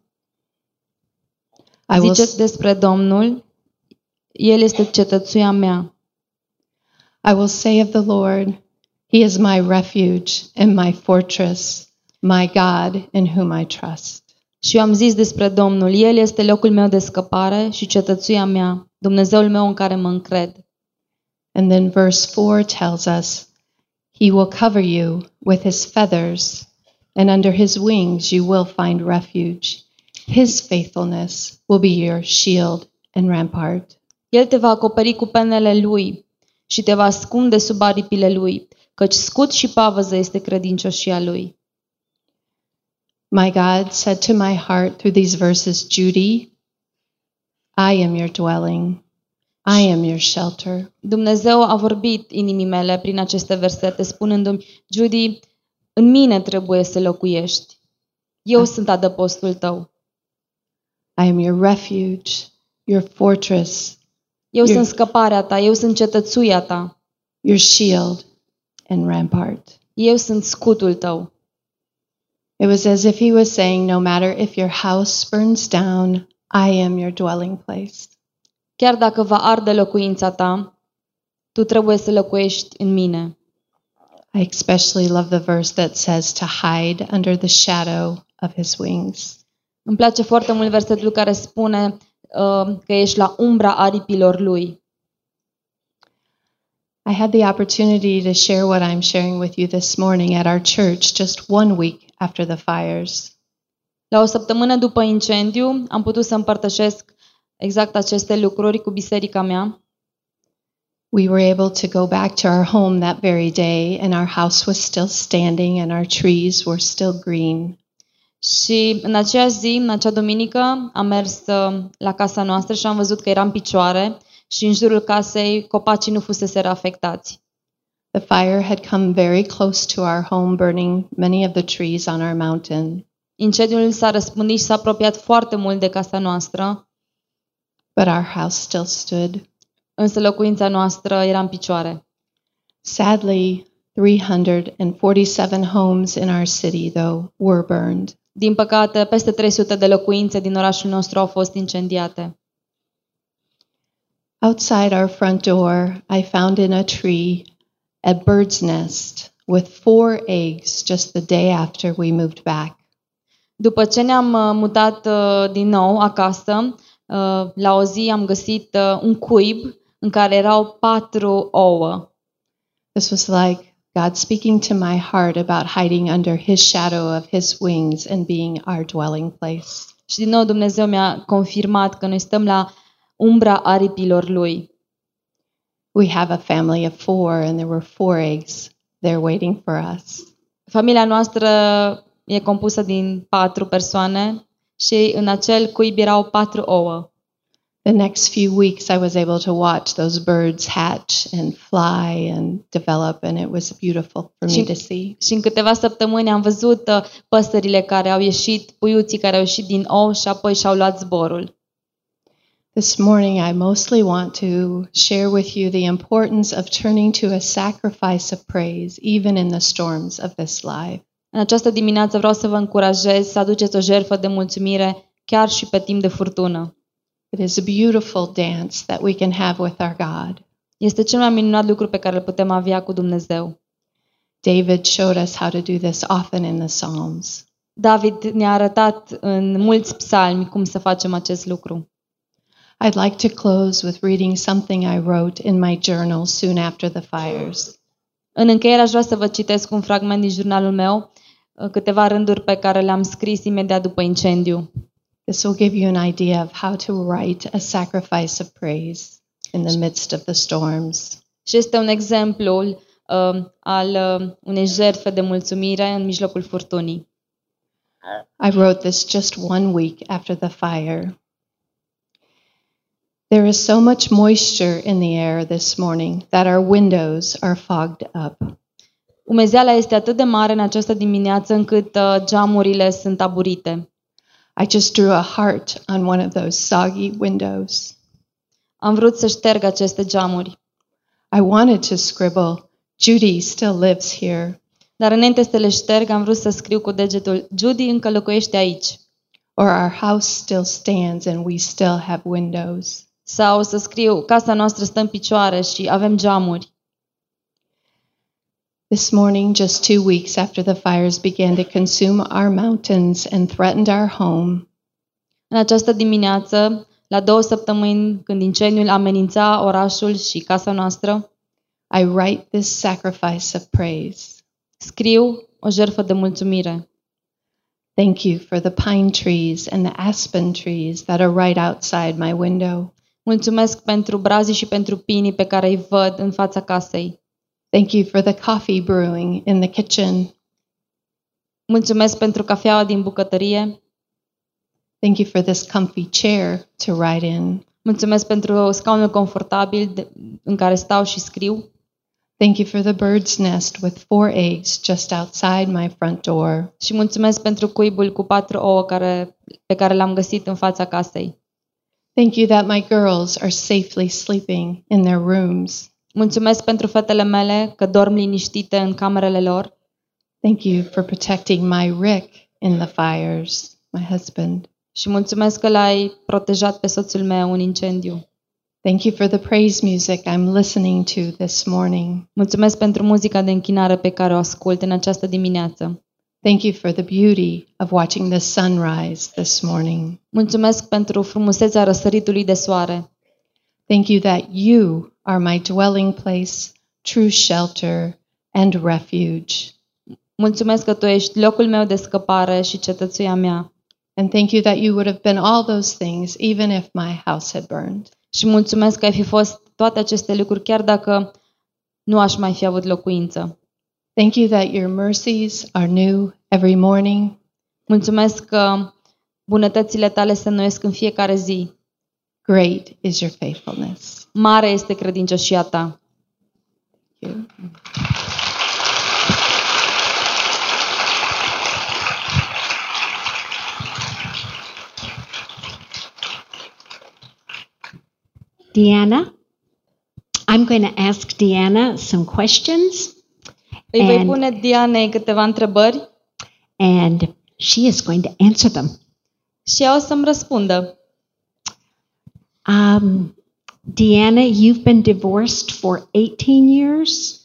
ziceți despre Domnul, El este cetățuia mea. I will say of the Lord, He is my refuge and my fortress, my God in whom I trust. Și eu am zis despre Domnul, El este locul meu de scăpare și cetățuia mea, Dumnezeul meu în care mă încred. And then verse 4 tells us, He will cover you with His feathers, and under His wings you will find refuge. His faithfulness will be your shield and rampart. El te va acoperi cu penele Lui și te va ascunde sub aripile Lui, căci scut și pavăză este credincioșia Lui. My God said to my heart through these verses, Judy, I am your dwelling. I am your shelter. Dumnezeu a vorbit inimii mele prin aceste versete, spunându-mi, Judy, în mine trebuie să locuiești. Eu sunt adăpostul tău. I am your refuge, your fortress, Eu sunt scăparea ta, eu sunt cetățuia ta. your shield and rampart. Eu sunt scutul tău. It was as if he was saying, no matter if your house burns down, I am your dwelling place. Chiar dacă va arde locuința ta, tu trebuie să locuiești în mine. I especially love the verse that says to hide under the shadow of his wings. Îmi place foarte mult versetul care spune că ești la umbra aripilor lui. I had the opportunity to share what I'm sharing with you this morning at our church just 1 week after the fires. La o săptămână după incendiu am putut să împărtășesc exact aceste lucruri cu biserica mea. We were able to go back to our home that very day, and our house was still standing and our trees were still green. Și în aceeași zi, în acea duminică, am mers la casa noastră și am văzut că era în picioare și în jurul casei copacii nu fuseseră afectați. The fire had come very close to our home, burning many of the trees on our mountain. Incendiul s-a răspândit și s-a apropiat foarte mult de casa noastră, But our house still stood. însă locuința noastră era în picioare. Sadly, 347 homes in our city, though, were burned. Din păcate, peste 300 de locuințe din orașul nostru au fost incendiate. Outside our front door, I found in a tree a bird's nest with 4 eggs just the day after we moved back. După ce ne-am mutat din nou acasă, la o zi am găsit un cuib în care erau 4 ouă. This was like God speaking to my heart about hiding under his shadow of his wings and being our dwelling place. Și din nou Dumnezeu mi-a confirmat că noi stăm la umbra aripilor lui. We have a family of 4 and there were 4 eggs there waiting for us. Familia noastră e compusă din 4 persoane și în acel cuib erau 4 ouă. The next few weeks I was able to watch those birds hatch and fly and develop, and it was beautiful for me to see. Și în câteva săptămâni am văzut păsările care au ieșit, puiuții care au ieșit din ou și apoi și-au luat zborul. This morning I mostly want to share with you the importance of turning to a sacrifice of praise even in the storms of this life. În această dimineață vreau să vă încurajez să aduceți o jertfă de mulțumire chiar și pe timp de furtună. It is a beautiful dance that we can have with our God. Este cel mai minunat lucru pe care îl putem avea cu Dumnezeu. David showed us how to do this often in the Psalms. David ne-a arătat în mulți psalmi cum să facem acest lucru. I'd like to close with reading something I wrote in my journal soon after the fires. În încheiere aș vrea să vă citesc un fragment din jurnalul meu, câteva rânduri pe care le-am scris imediat după incendiu. This will give you an idea of how to write a sacrifice of praise in the midst of the storms. Și este un exemplu al unei jertfe de mulțumire în mijlocul furtunii. I wrote this just 1 week after the fire. There is so much moisture in the air this morning that our windows are fogged up. Umezeala este atât de mare în această dimineață încât geamurile sunt aburite. I just drew a heart on one of those soggy windows. Am vrut să șterg aceste geamuri. I wanted to scribble, Judy still lives here. Dar înainte să le șterg, am vrut să scriu cu degetul, Judy încă locuiește aici. Or our house still stands and we still have windows. Sau să scriu, casa noastră stă în picioare și avem geamuri. This morning, just 2 weeks after the fires began to consume our mountains and threatened our home, În această dimineață, la 2 săptămâni, când incendiul amenința orașul și casa noastră, I write this sacrifice of praise. scriu o jertfă de mulțumire. Thank you for the pine trees and the aspen trees that are right outside my window. Mulțumesc pentru brazii și pentru pinii pe care îi văd în fața casei. Thank you for the coffee brewing in the kitchen. Mulțumesc pentru cafeaua din bucătărie. Thank you for this comfy chair to write in. Mulțumesc pentru scaunul confortabil în care stau și scriu. Thank you for the bird's nest with 4 eggs just outside my front door. Și mulțumesc pentru cuibul cu 4 ouă pe care l-am găsit în fața casei. Thank you that my girls are safely sleeping in their rooms. Mulțumesc pentru fetele mele că dorm liniștite în camerele lor. Thank you for protecting my Rick in the fires, my husband. Și mulțumesc că l-ai protejat pe soțul meu în incendiu. Thank you for the praise music I'm listening to this morning. Mulțumesc pentru muzica de închinare pe care o ascult în această dimineață. Thank you for the beauty of watching the sunrise this morning. Mulțumesc pentru frumusețea răsăritului de soare. Thank you that you are my dwelling place, true shelter and refuge. Mulțumesc că tu ești locul meu de scăpare și cetățuia mea. And thank you that you would have been all those things even if my house had burned. Și mulțumesc că ai fi fost toate aceste lucruri chiar dacă nu aș mai fi avut locuință. Thank you that your mercies are new every morning. Mulțumesc că bunătățile tale se înnoiesc în fiecare zi. Great is your faithfulness. Mare este credincioșia ta. Thank you. Deanna, I'm going to ask Deanna some questions, Îi voi pune Dianei câteva întrebări and she is going to answer them. și ea o să-mi răspundă. Deanna, you've been divorced for 18 years?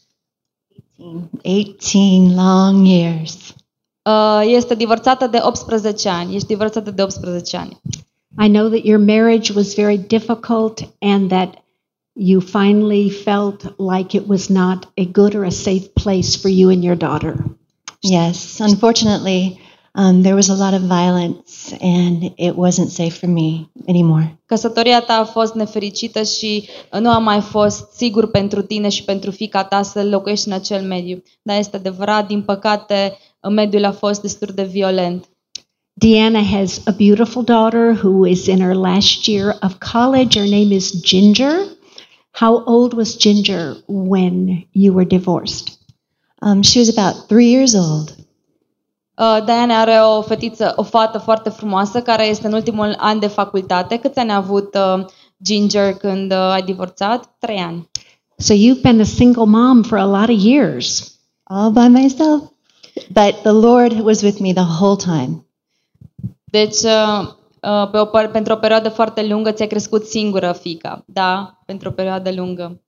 18 long years. Este divorțată de 18 ani. Ești divorțată de 18 ani. I know that your marriage was very difficult and that you finally felt like it was not a good or a safe place for you and your daughter. Yes, unfortunately, there was a lot of violence and it wasn't safe for me anymore. Căsătoria ta a fost nefericită și nu a mai fost sigur pentru tine și pentru fiica ta să locuiești în acel mediu. Dar este adevărat, din păcate, mediul a fost destul de violent. Deanna has a beautiful daughter who is in her last year of college. Her name is Ginger. How old was Ginger when you were divorced? She was about 3 years old. Diana are o fată foarte frumoasă care este în ultimul an de facultate. Câți ani a avut Ginger când ai divorțat? 3 ani. So you've been a single mom for a lot of years. All by myself. But the Lord was with me the whole time. Deci, pentru o perioadă foarte lungă ți-ai crescut singură fiica. Da, pentru o perioadă lungă.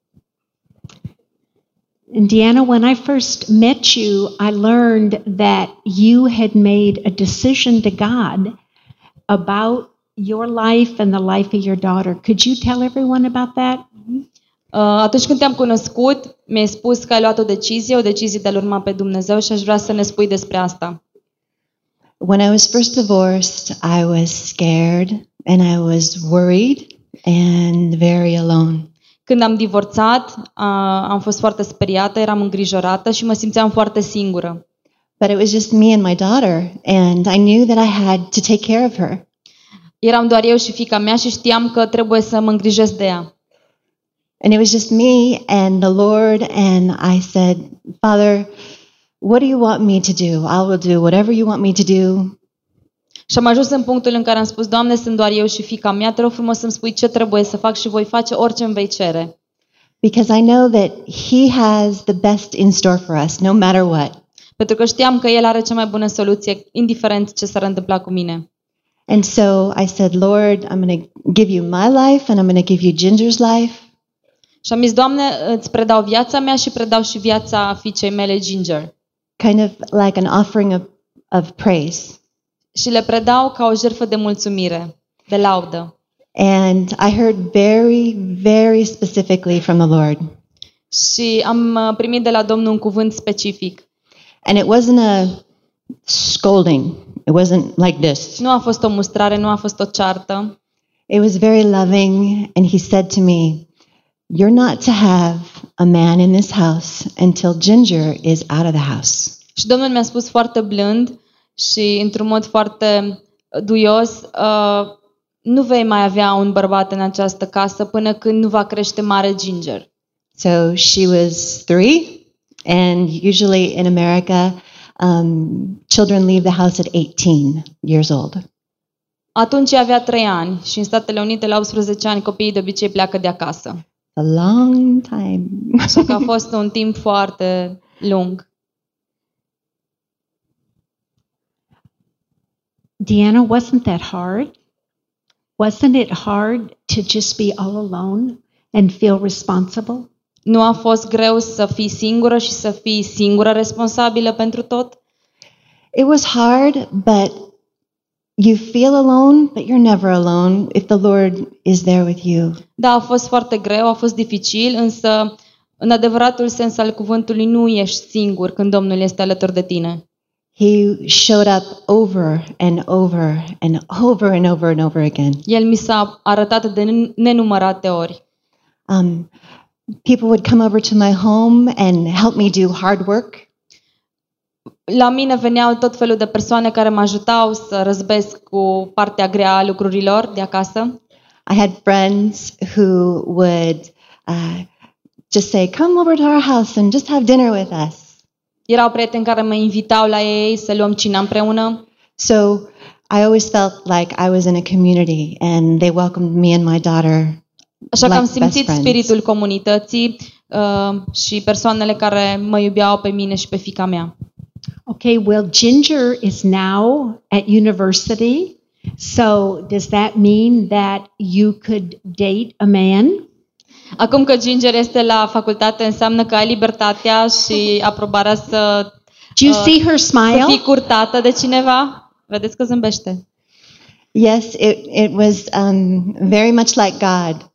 And Deanna, when I first met you, I learned that you had made a decision to God about your life and the life of your daughter. Could you tell everyone about that? Atunci când te-am cunoscut, mi-ai spus că ai luat o decizie de a-L urma pe Dumnezeu și aș vrea să ne spui despre asta. When I was first divorced, I was scared and I was worried and very alone. Când am divorțat, am fost foarte speriată, eram îngrijorată și mă simțeam foarte singură. But it was just me and my daughter, and I knew that I had to take care of her. Eram doar eu și fiica mea și știam că trebuie să mă îngrijesc de ea. And it was just me and the Lord, and I said, Father, what do you want me to do? I will do whatever you want me to do. Și am ajuns în punctul în care am spus, Doamne, sunt doar eu și fiica mea, te rog frumos să-mi spui ce trebuie să fac și voi face orice îmi vei cere. Because I know that He has the best in store for us, no matter what. Pentru că știam că El are cea mai bună soluție, indiferent ce s-ar întâmpla cu mine. And so I said, Lord, I'm going to give you my life and I'm going to give you Ginger's life. Și am zis, Doamne, îți predau viața mea și predau și viața fiicei mele, Ginger. Kind of like an offering of praise. Și le predau ca o jertfă de mulțumire, de laudă. And I heard very, very specifically from the Lord. Și am primit de la Domnul un cuvânt specific. And it wasn't a scolding. It wasn't like this. Nu a fost o mustrare, nu a fost o ceartă. It was very loving, and He said to me, you're not to have a man in this house until Ginger is out of the house. Și Domnul mi-a spus foarte blând, și într-un mod foarte duios, nu vei mai avea un bărbat în această casă până când nu va crește mare Ginger. So she was 3, and usually in America, children leave the house at 18 years old. Atunci avea 3 ani și în Statele Unite la 18 ani copiii de obicei pleacă de acasă. A long time. Așa că a fost un timp foarte lung. Deanna, wasn't that hard? Wasn't it hard to just be all alone and feel responsible? Nu a fost greu să fii singură și să fii singură responsabilă pentru tot? It was hard, but you feel alone, but you're never alone if the Lord is there with you. Da, a fost foarte greu, a fost dificil, însă în adevăratul sens al cuvântului nu ești singur când Domnul este alături de tine. He showed up over and over and over and over and over again. El mi s-a arătat de nenumărate ori. People would come over to my home and help me do hard work. La mine veneau tot felul de persoane care mă ajutau să răzbesc cu partea grea a lucrurilor de acasă. I had friends who would just say, "Come over to our house and just have dinner with us." Erau prieteni care mă invitau la ei să luăm cina împreună. So I always felt like I was in a community and they welcomed me and my daughter. Așa că am like simțit best spiritul comunității și persoanele care mă iubeau pe mine și pe fiica mea. Okay, well, Ginger is now at university. So does that mean that you could date a man? Acum că Ginger este la facultate, înseamnă că ai libertatea și aprobarea să Do you see her să smile? fii curtată de cineva? Vedeți că zâmbește. Yes, it was very much like God.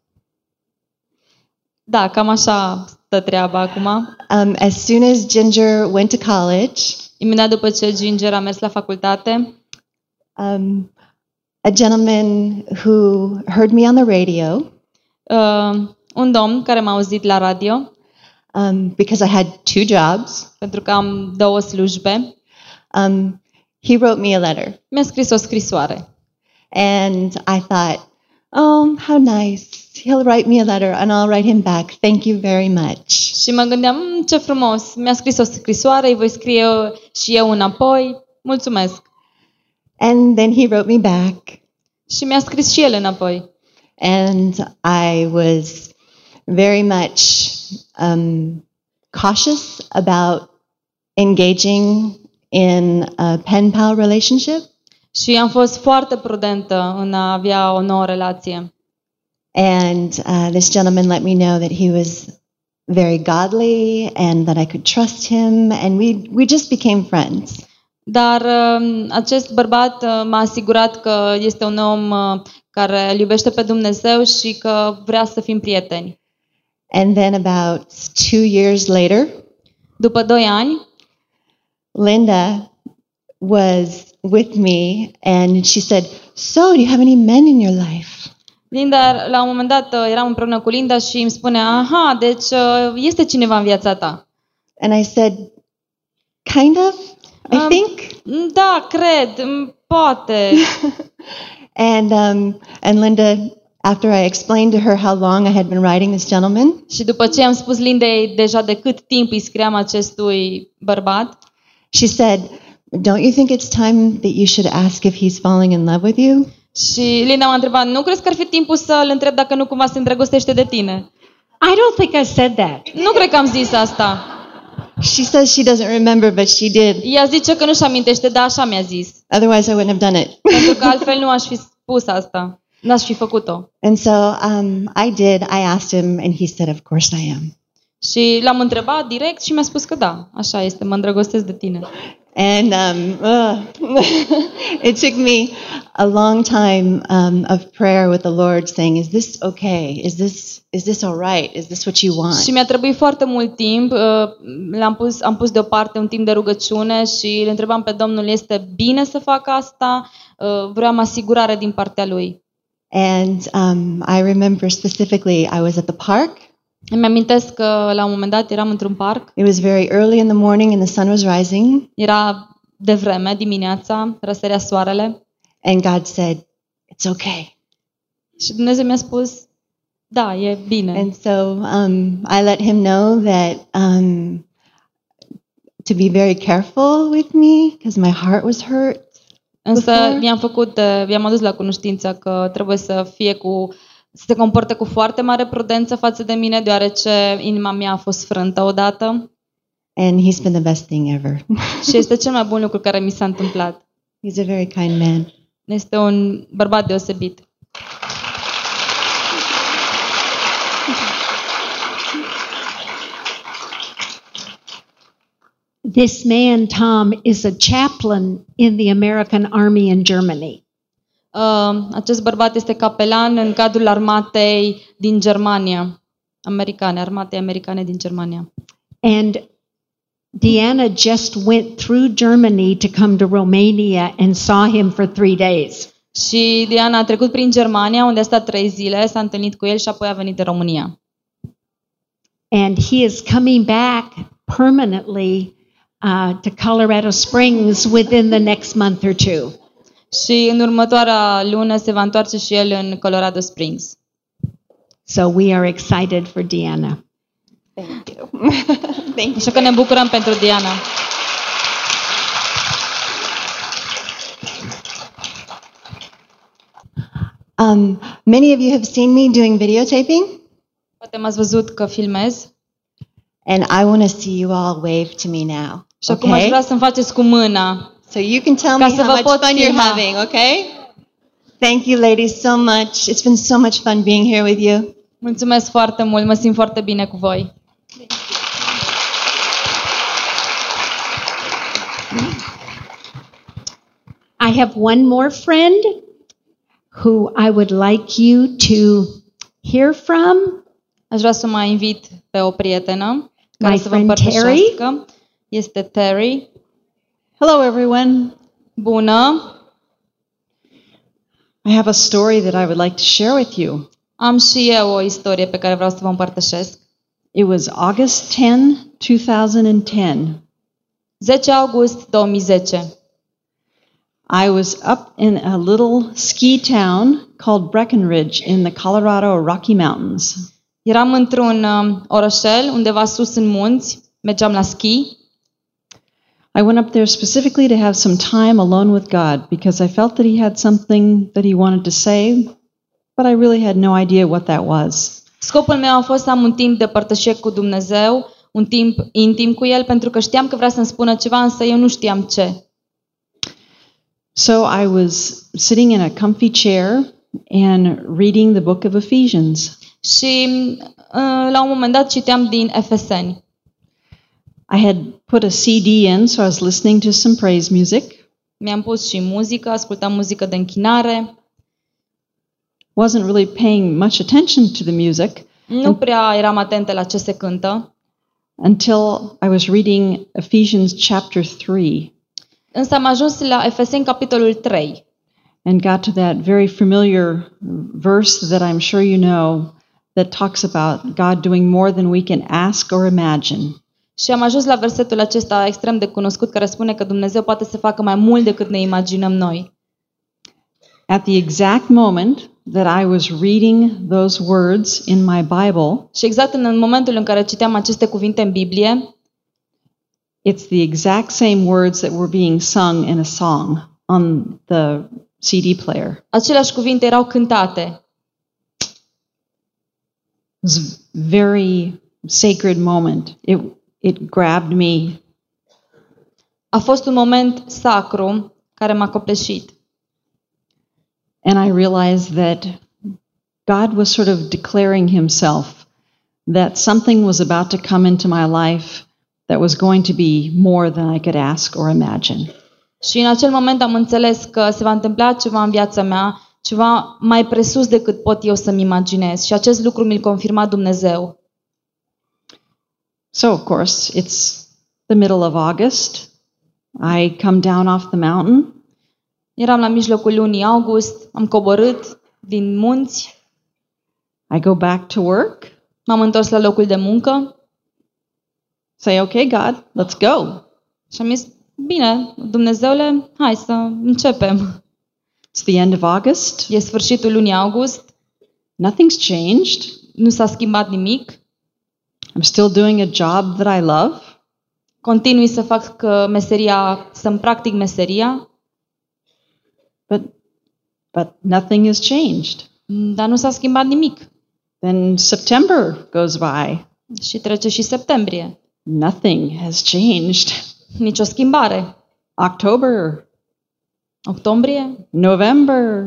Da, cam așa stă treaba acum. As soon as Ginger went to college, Imediat după ce Ginger a mers la facultate, a gentleman who heard me on the radio, un domn care m-a auzit la radio, because I had 2 jobs, pentru că am 2 slujbe, he wrote me a letter. mi-a scris o scrisoare. And I thought, oh, how nice. He'll write me a letter and I'll write him back. Thank you very much. Și mă gândeam, ce frumos, mi-a scris o scrisoare, îi voi scrie și eu înapoi, mulțumesc. And then he wrote me back. Și mi-a scris și el înapoi. And I was very much cautious about engaging in a pen pal relationship. Și am fost foarte prudentă în a avea o nouă relație. And this gentleman let me know that he was very godly and that I could trust him, and we just became friends. Dar acest bărbat m-a asigurat că este un om care îl iubește pe Dumnezeu și că vrea să fim prieteni. And then about 2 years later, După 2 ani, Linda was with me and she said, "So, do you have any men in your life?" Linda, la un moment dat eram împreună cu Linda și îmi spune, aha, deci este cineva în viața ta. And I said, "Kind of, I think." Da, cred, poate. And Linda, after I explained to her how long I had been writing this gentleman, Și după ce am spus Lindei deja de cât timp îi scriam acestui bărbat, she said, "Don't you think it's time that you should ask if he's falling in love with you?" și Linda m-a întrebat, nu crezi că ar fi timpul să-l întreb dacă nu cumva se îndrăgostește de tine? I don't think I said that. Nu cred că am zis asta. She says she doesn't remember, but she did. Ea zice că nu-și amintește, dar așa mi-a zis. Otherwise, I wouldn't have done it. Pentru că altfel nu aș fi spus asta. N-aș fi făcut-o. And so I did. I asked him, and he said, "Of course I am." Și l-am întrebat direct și mi-a spus că da, așa este, mă îndrăgostesc de tine. And it took me a long time of prayer with the Lord, saying, "Is this okay? Is this all right? Is this what you want?" Și mi-a trebuit foarte mult timp, am pus deoparte un timp de rugăciune și îl întrebam pe Domnul, este bine să fac asta? Vreau asigurare din partea Lui. And I remember specifically, I was at the park. Îmi amintesc că la un moment dat eram într-un parc, It was very early in the morning and the sun was rising. era de vreme, dimineața, răsărea soarele And God said, "It's okay." și Dumnezeu mi-a spus, da, e bine. And so I let him know that to be very careful with me because my heart was hurt. Însă before. i-am adus la cunoștință că trebuie să se comporte cu foarte mare prudență față de mine, deoarece inima mea a fost frântă odată And he's been the best thing ever. și este cel mai bun lucru care mi s-a întâmplat. He's a very kind man. Este un bărbat deosebit. This man, Tom, is a chaplain in the American Army in Germany. Acest bărbat este capelan în cadrul armatei din Germania, armatei americane din Germania. And Deanna just went through Germany to come to Romania and saw him for 3 days. Și Diana a trecut prin Germania, unde a stat 3 zile, s-a întâlnit cu el și apoi a venit în România. And he is coming back permanently to Colorado Springs within the next month or two. Și în următoarea lună se va întoarce și el în Colorado Springs. So we are excited for Deanna. Thank you. Thank you. Așa că ne bucurăm pentru Diana. Many of you have seen me doing videotaping, Poate m-ați văzut că filmez. and I want to see you all wave to me now. Și acum aș vrea să-mi faceți cu mâna. So you can tell Ca me să how vă much pot fun filma. you're having, okay? Thank you, ladies, so much. It's been so much fun being here with you. Mulțumesc foarte mult, mă simt foarte bine cu voi. I have one more friend who I would like you to hear from. Aș vrea să mai invit pe o prietenă care My să vă friend împărtășească. Este Terry. Hello, everyone. Bună! I have a story that I would like to share with you. Am și eu o istorie pe care vreau să vă împărtășesc. It was August 10, 2010. 10 august 2010. I was up in a little ski town called Breckenridge in the Colorado Rocky Mountains. Eram într-un orășel undeva sus în munți, mergeam la schi. I went up there specifically to have some time alone with God because I felt that He had something that He wanted to say, but I really had no idea what that was. Scopul meu a fost să am un timp de părtășie cu Dumnezeu, un timp intim cu El, pentru că știam că vrea să-mi spună ceva, însă eu nu știam ce. So I was sitting in a comfy chair and reading the book of Ephesians. Și la un moment dat citeam din Efeseni. I had put a CD in, so I was listening to some praise music. Mi-am pus și muzică, ascultam muzică de închinare. Wasn't really paying much attention to the music Nu prea eram atentă la ce se cântă, until I was reading Ephesians chapter 3 însă am ajuns la Efeseni capitolul 3 and got to that very familiar verse that I'm sure you know that talks about God doing more than we can ask or imagine. și am ajuns la versetul acesta extrem de cunoscut care spune că Dumnezeu poate să facă mai mult decât ne imaginăm noi. At the exact moment that I was reading those words in my Bible, Și exact în momentul în care citeam aceste cuvinte în Biblie, it's the exact same words that were being sung in a song on the CD player. aceleași cuvinte erau cântate. It was a very sacred moment. It grabbed me. A fost un moment sacru care m-a copleșit. And I realized that God was sort of declaring Himself that something was about to come into my life that was going to be more than I could ask or imagine. Și în acel moment am înțeles că se va întâmpla ceva în viața mea, ceva mai presus decât pot eu să-mi imaginez. Și acest lucru mi-l confirma Dumnezeu. So, of course, it's the middle of August. I come down off the mountain. Eram la mijlocul lunii august, am coborât din munți, I go back to work. m-am întors la locul de muncă Say, okay, God, let's go. și am zis, Bine, Dumnezeule, hai să începem. It's the end of August. E sfârșitul lunii august, Nothing's changed. nu s-a schimbat nimic. I'm still doing a job that I love. Continui să fac meseria, să-mi practic meseria, But nothing has changed. dar nu s-a schimbat nimic. Then September goes by. Și trece și septembrie. Nothing has changed. Nicio schimbare. October, Octombrie, November,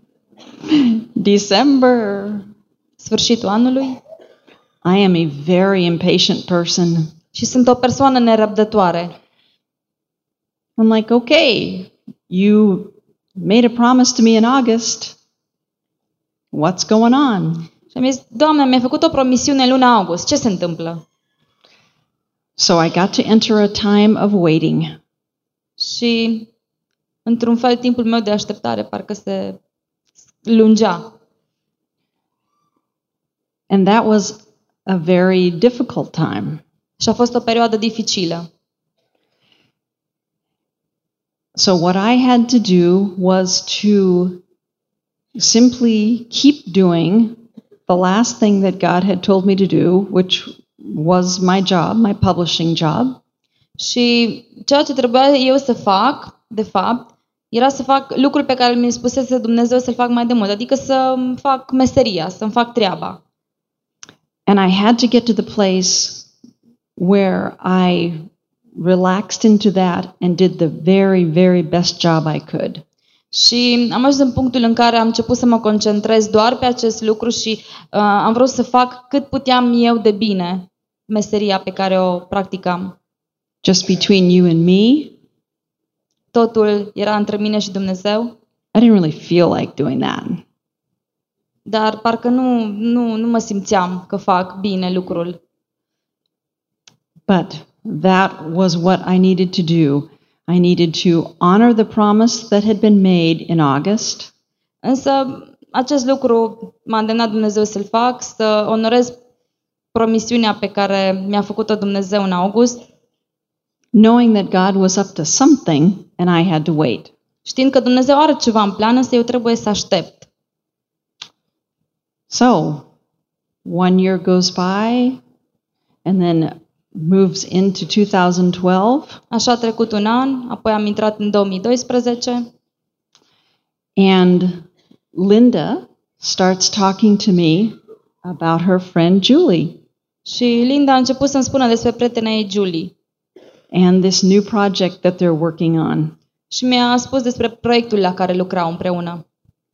December. sfârșitul anului. I am a very impatient person. Și sunt o persoană nerăbdătoare. I'm like, okay, you made a promise to me in August. What's going on? Și am zis, Doamne, mi-ai făcut o promisiune în luna august. Ce se întâmplă? So I got to enter a time of waiting. Și, într-un fel, timpul meu de așteptare parcă se lungea. And that was a very difficult time. Și a fost o perioadă dificilă. So what I had to do was to simply keep doing the last thing that God had told me to do, which was my job, my publishing job. Și ceea ce trebuia eu să fac, de fapt, era să fac lucrul pe care mi-a spusese Dumnezeu să-l fac mai de mult, adică să fac meseria, să-mi fac treaba. And I had to get to the place where I relaxed into that and did the very, very best job I could. Și am ajuns în punctul în care am început să mă concentrez doar pe acest lucru și am vrut să fac cât puteam eu de bine meseria pe care o practicam. Just between you and me, Totul era între mine și Dumnezeu, I didn't really feel like doing that. dar parcă nu mă simțeam că fac bine lucrul. But that was what I needed to do. I needed to honor the promise that had been made in August. Însă acest lucru m-a îndemnat Dumnezeu să-l fac, să onorez promisiunea pe care mi-a făcut-o Dumnezeu în august, knowing that God was up to something and I had to wait. știind că Dumnezeu are ceva în plan, însă eu trebuie să aștept. So, 1 year goes by and then moves into 2012, Așa a trecut un an, apoi am intrat în 2012 and Linda starts talking to me about her friend Julie și Linda a început să-mi spună despre prietena ei Julie and this new project that they're working on. și mi-a spus despre proiectul la care lucrau împreună.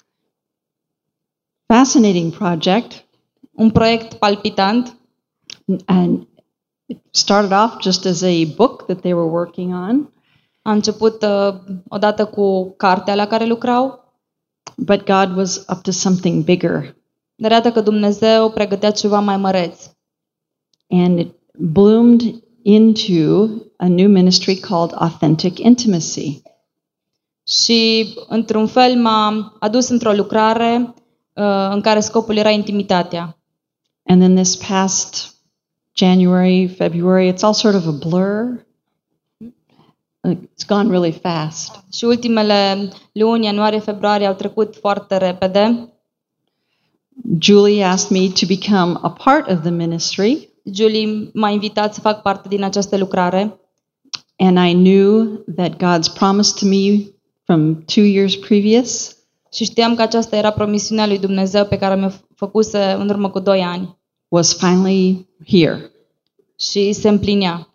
Fascinating project, Un proiect palpitant. and it started off just as a book that they were working on, A început odată cu cartea la care lucrau, but God was up to something bigger. dar iată că Dumnezeu pregătea ceva mai măreț. And it bloomed into a new ministry called Authentic Intimacy. Și, într-un fel, m-a adus într-o lucrare în care scopul era intimitatea. And then this past January, February, it's all sort of a blur. It's gone really fast. Și ultimele luni, ianuarie, februarie, au trecut foarte repede. Julie asked me to become a part of the ministry, Julie m-a invitat să fac parte din această lucrare and I knew that God's promise to me from 2 years previous și știam că aceasta era promisiunea lui Dumnezeu pe care mi-o făcuse în urmă cu 2 ani was finally here. și se împlinea.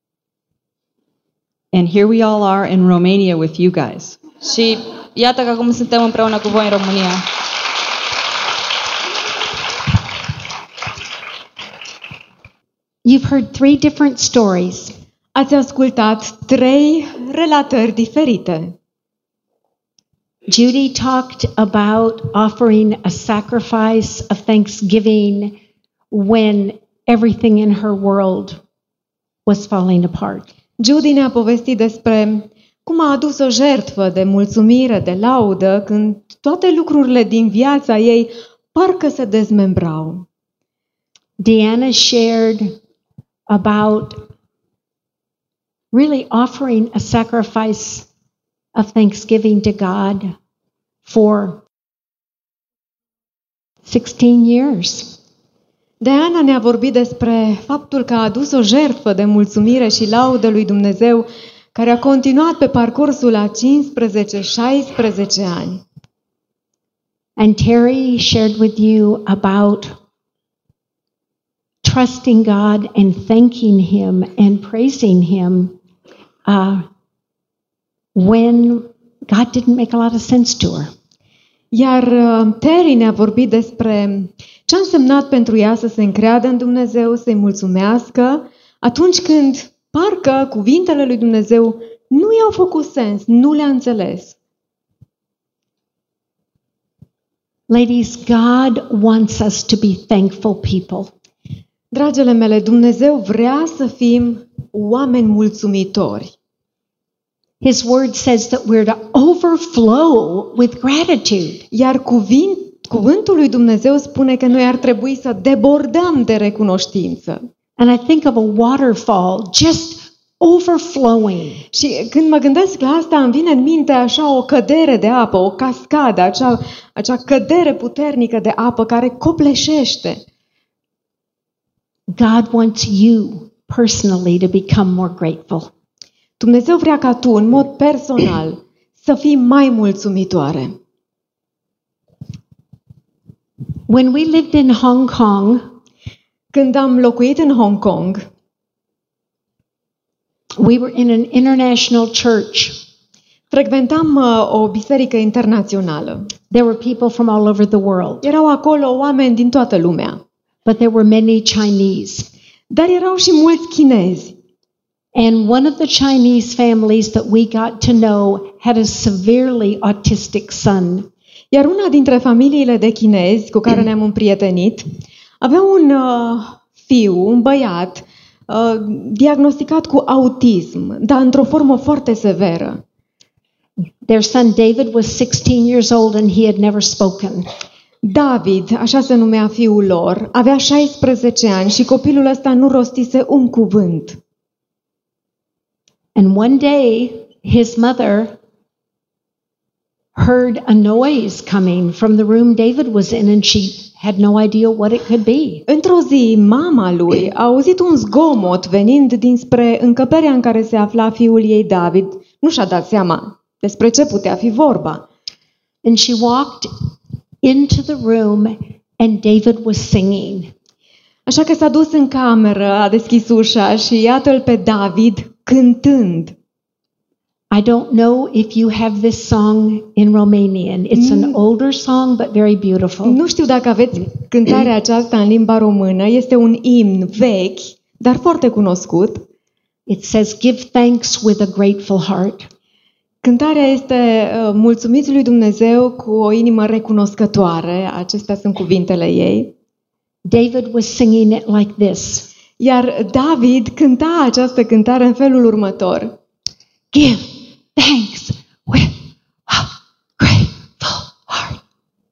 And here we all are in Romania with you guys. Și iată că acum suntem împreună cu voi în România. You've heard 3 different stories. Ați ascultat 3 relatări diferite. Judy talked about offering a sacrifice of thanksgiving when everything in her world was falling apart. Judy ne-a povestit despre cum a adus o jertfă de mulțumire, de laudă, când toate lucrurile din viața ei parcă se dezmembrau. Deanna shared about really offering a sacrifice of thanksgiving to God for 16 years. Diana ne-a vorbit despre faptul că a adus o jertfă de mulțumire și laudă lui Dumnezeu, care a continuat pe parcursul a 15-16 ani. And Terry shared with you about trusting God and thanking Him and praising Him when God didn't make a lot of sense to her. Iar Terry ne-a vorbit despre ce a însemnat pentru ea să se încreadă în Dumnezeu, să-i mulțumească, atunci când parcă cuvintele lui Dumnezeu nu i-au făcut sens, nu le-a înțeles. Ladies, God wants us to be thankful people. Dragile mele, Dumnezeu vrea să fim oameni mulțumitori. His word says that we're to overflow with gratitude. Iar cuvântul lui Dumnezeu spune că noi ar trebui să debordăm de recunoștință. And I think of a waterfall just overflowing. Și când mă gândesc la asta, îmi vine în minte așa o cădere de apă, o cascadă, acea cădere puternică de apă care copleșește. God wants you personally to become more grateful. Dumnezeu vrea ca tu, în mod personal, să fii mai mulțumitoare. When we lived in Hong Kong, Când am locuit în Hong Kong, we were in an international church. frecventam o biserică internațională. There were people from all over the world, Erau acolo oameni din toată lumea, but there were many Chinese. dar erau și mulți chinezi. And one of the Chinese families that we got to know had a severely autistic son. Iar una dintre familiile de chinezi cu care ne-am împrietenit avea un fiu, un băiat, diagnosticat cu autism, dar într-o formă foarte severă. Their son David was 16 years old and he had never spoken. David, așa se numea fiul lor, avea 16 ani și copilul ăsta nu rostise un cuvânt. And one day his mother heard a noise coming from the room David was in and she had no idea what it could be. Într-o zi, mama lui a auzit un zgomot venind dinspre încăperea în care se afla fiul ei David. Nu și-a dat seama despre ce putea fi vorba. And she walked into the room and David was singing. Așa că s-a dus în cameră, a deschis ușa și iată-l pe David cântând. I don't know if you have this song in Romanian. It's an older song but very beautiful. Nu știu dacă aveți cântarea aceasta în limba română, este un imn vechi, dar foarte cunoscut. It says, "Give thanks with a grateful heart." Cântarea este mulțumiți lui Dumnezeu cu o inimă recunoscătoare. Acestea sunt cuvintele ei. David was singing it like this. Iar David cânta această cântare în felul următor. Give thanks with a grateful heart.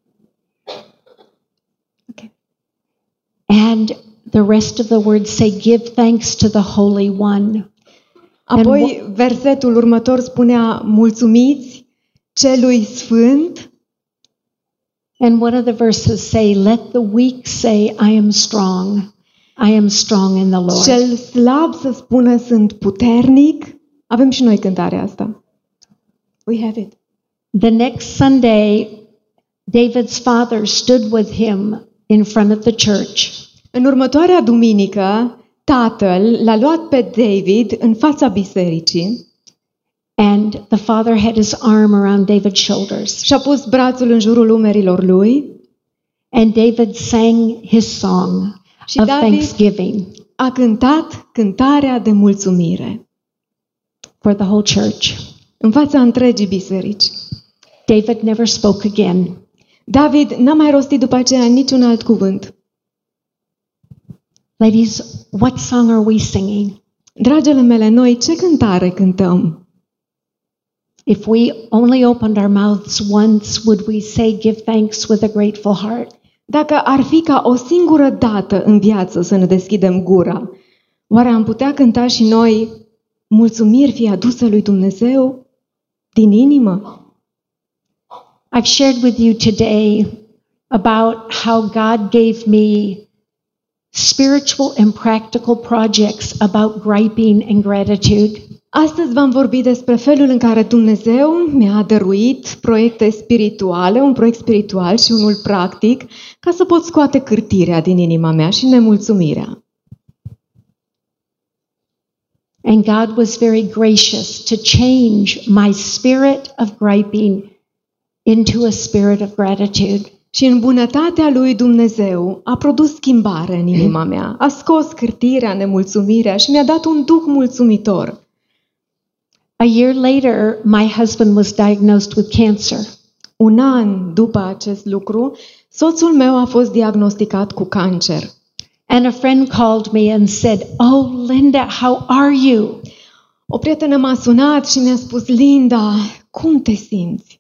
Okay. And the rest of the words say, "Give thanks to the Holy One." Apoi versetul următor spunea, mulțumiți celui sfânt. And one of the verses say, "Let the weak say, I am strong. I am strong in the Lord." Cel slab să spună, sunt puternic. Avem și noi cântarea asta. We have it. The next Sunday, David's father stood with him in front of the church. În următoarea duminică, tatăl l-a luat pe David în fața bisericii And the father had his arm around David's shoulders. și a pus brațul în jurul umerilor lui And David sang his song și of David thanksgiving a cântat cântarea de mulțumire for the whole church. în fața întregii biserici. David never spoke again. David n-a mai rostit după aceea niciun alt cuvânt. Ladies, what song are we singing? Dragile mele, noi ce cântare cântăm? If we only opened our mouths once, would we say, "Give thanks with a grateful heart"? Dacă ar fi ca o singură dată în viață să ne deschidem gura, oare am putea cânta și noi mulțumiri fie aduse lui Dumnezeu din inimă. I've shared with you today about how God gave me spiritual and practical projects about griping and gratitude. Astăzi v-am vorbit despre felul în care Dumnezeu mi-a dăruit proiecte spirituale, un proiect spiritual și unul practic, ca să pot scoate cârtirea din inima mea și nemulțumirea. And God was very gracious to change my spirit of griping into a spirit of gratitude. Și în bunătatea lui Dumnezeu a produs schimbare în inima mea. A scos cârtirea, nemulțumirea și mi-a dat un duh mulțumitor. A year later, my husband was diagnosed with cancer. Un an după acest lucru, soțul meu a fost diagnosticat cu cancer. And a friend called me and said, "Oh, Linda, how are you?" O prietenă m-a sunat și mi-a spus, Linda, cum te simți?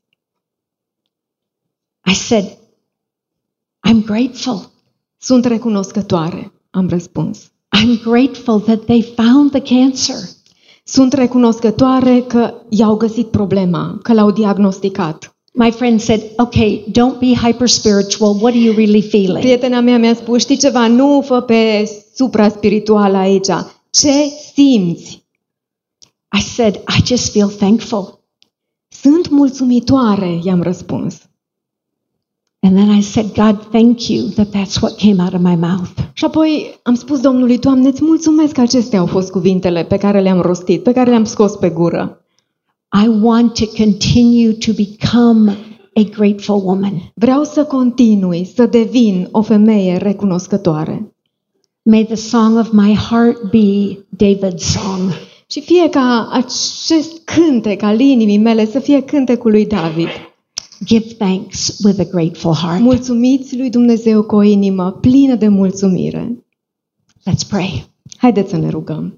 I said, "I'm grateful. Sunt recunoscătoare, am răspuns. I'm grateful that they found the cancer." Sunt recunoscătoare că i-au găsit problema, că l-au diagnosticat. My friend said, "Okay, don't be hyper spiritual. What are you really feeling?" Prietena mea mi-a spus, știi ceva, nu fă pe supra-spiritual aici. Ce simți? I said, "I just feel thankful." Sunt mulțumitoare, i-am răspuns. And then I said, "God, thank you that that's what came out of my mouth." Și apoi am spus Domnului, Doamne, îți mulțumesc că acestea au fost cuvintele pe care le-am rostit, pe care le-am scos pe gură. I want to continue to become a grateful woman. Vreau să continui să devin o femeie recunoscătoare. May the song of my heart be David's song. Și fie ca acest cântec al inimii mele să fie cântecul lui David. Give thanks with a grateful heart. Mulțumiți lui Dumnezeu cu o inimă plină de mulțumire. Let's pray. Haideți să ne rugăm.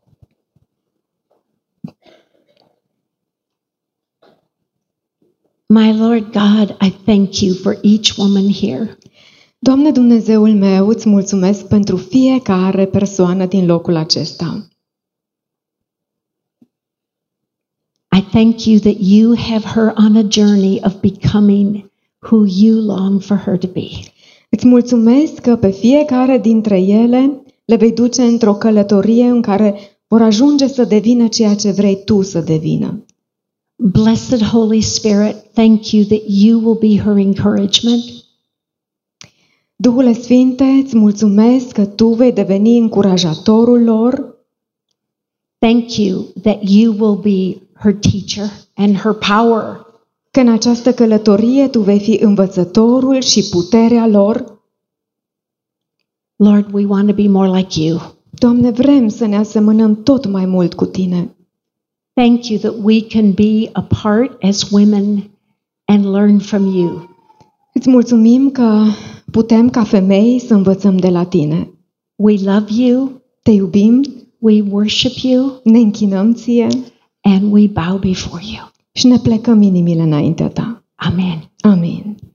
My Lord God, I thank you for each woman here. Doamne Dumnezeul meu, îți mulțumesc pentru fiecare persoană din locul acesta. I thank you that you have her on a journey of becoming who you long for her to be. Îți mulțumesc că pe fiecare dintre ele le vei duce într-o călătorie în care vor ajunge să devină ceea ce vrei tu să devină. Blessed Holy Spirit, thank you that you will be her encouragement. Duhule Sfinte, îți mulțumesc că tu vei deveni încurajatorul lor. Thank you that you will be her teacher and her power. Că în această călătorie tu vei fi învățătorul și puterea lor. Lord, we want to be more like you. Doamne, vrem să ne asemănăm tot mai mult cu tine. Thank you that we can be apart as women and learn from you. Îți mulțumim că putem ca femei să învățăm de la tine. We love you, Te iubim, we worship you, ne închinăm ție and we bow before you. și ne plecăm inimile înaintea ta. Amen. Amin.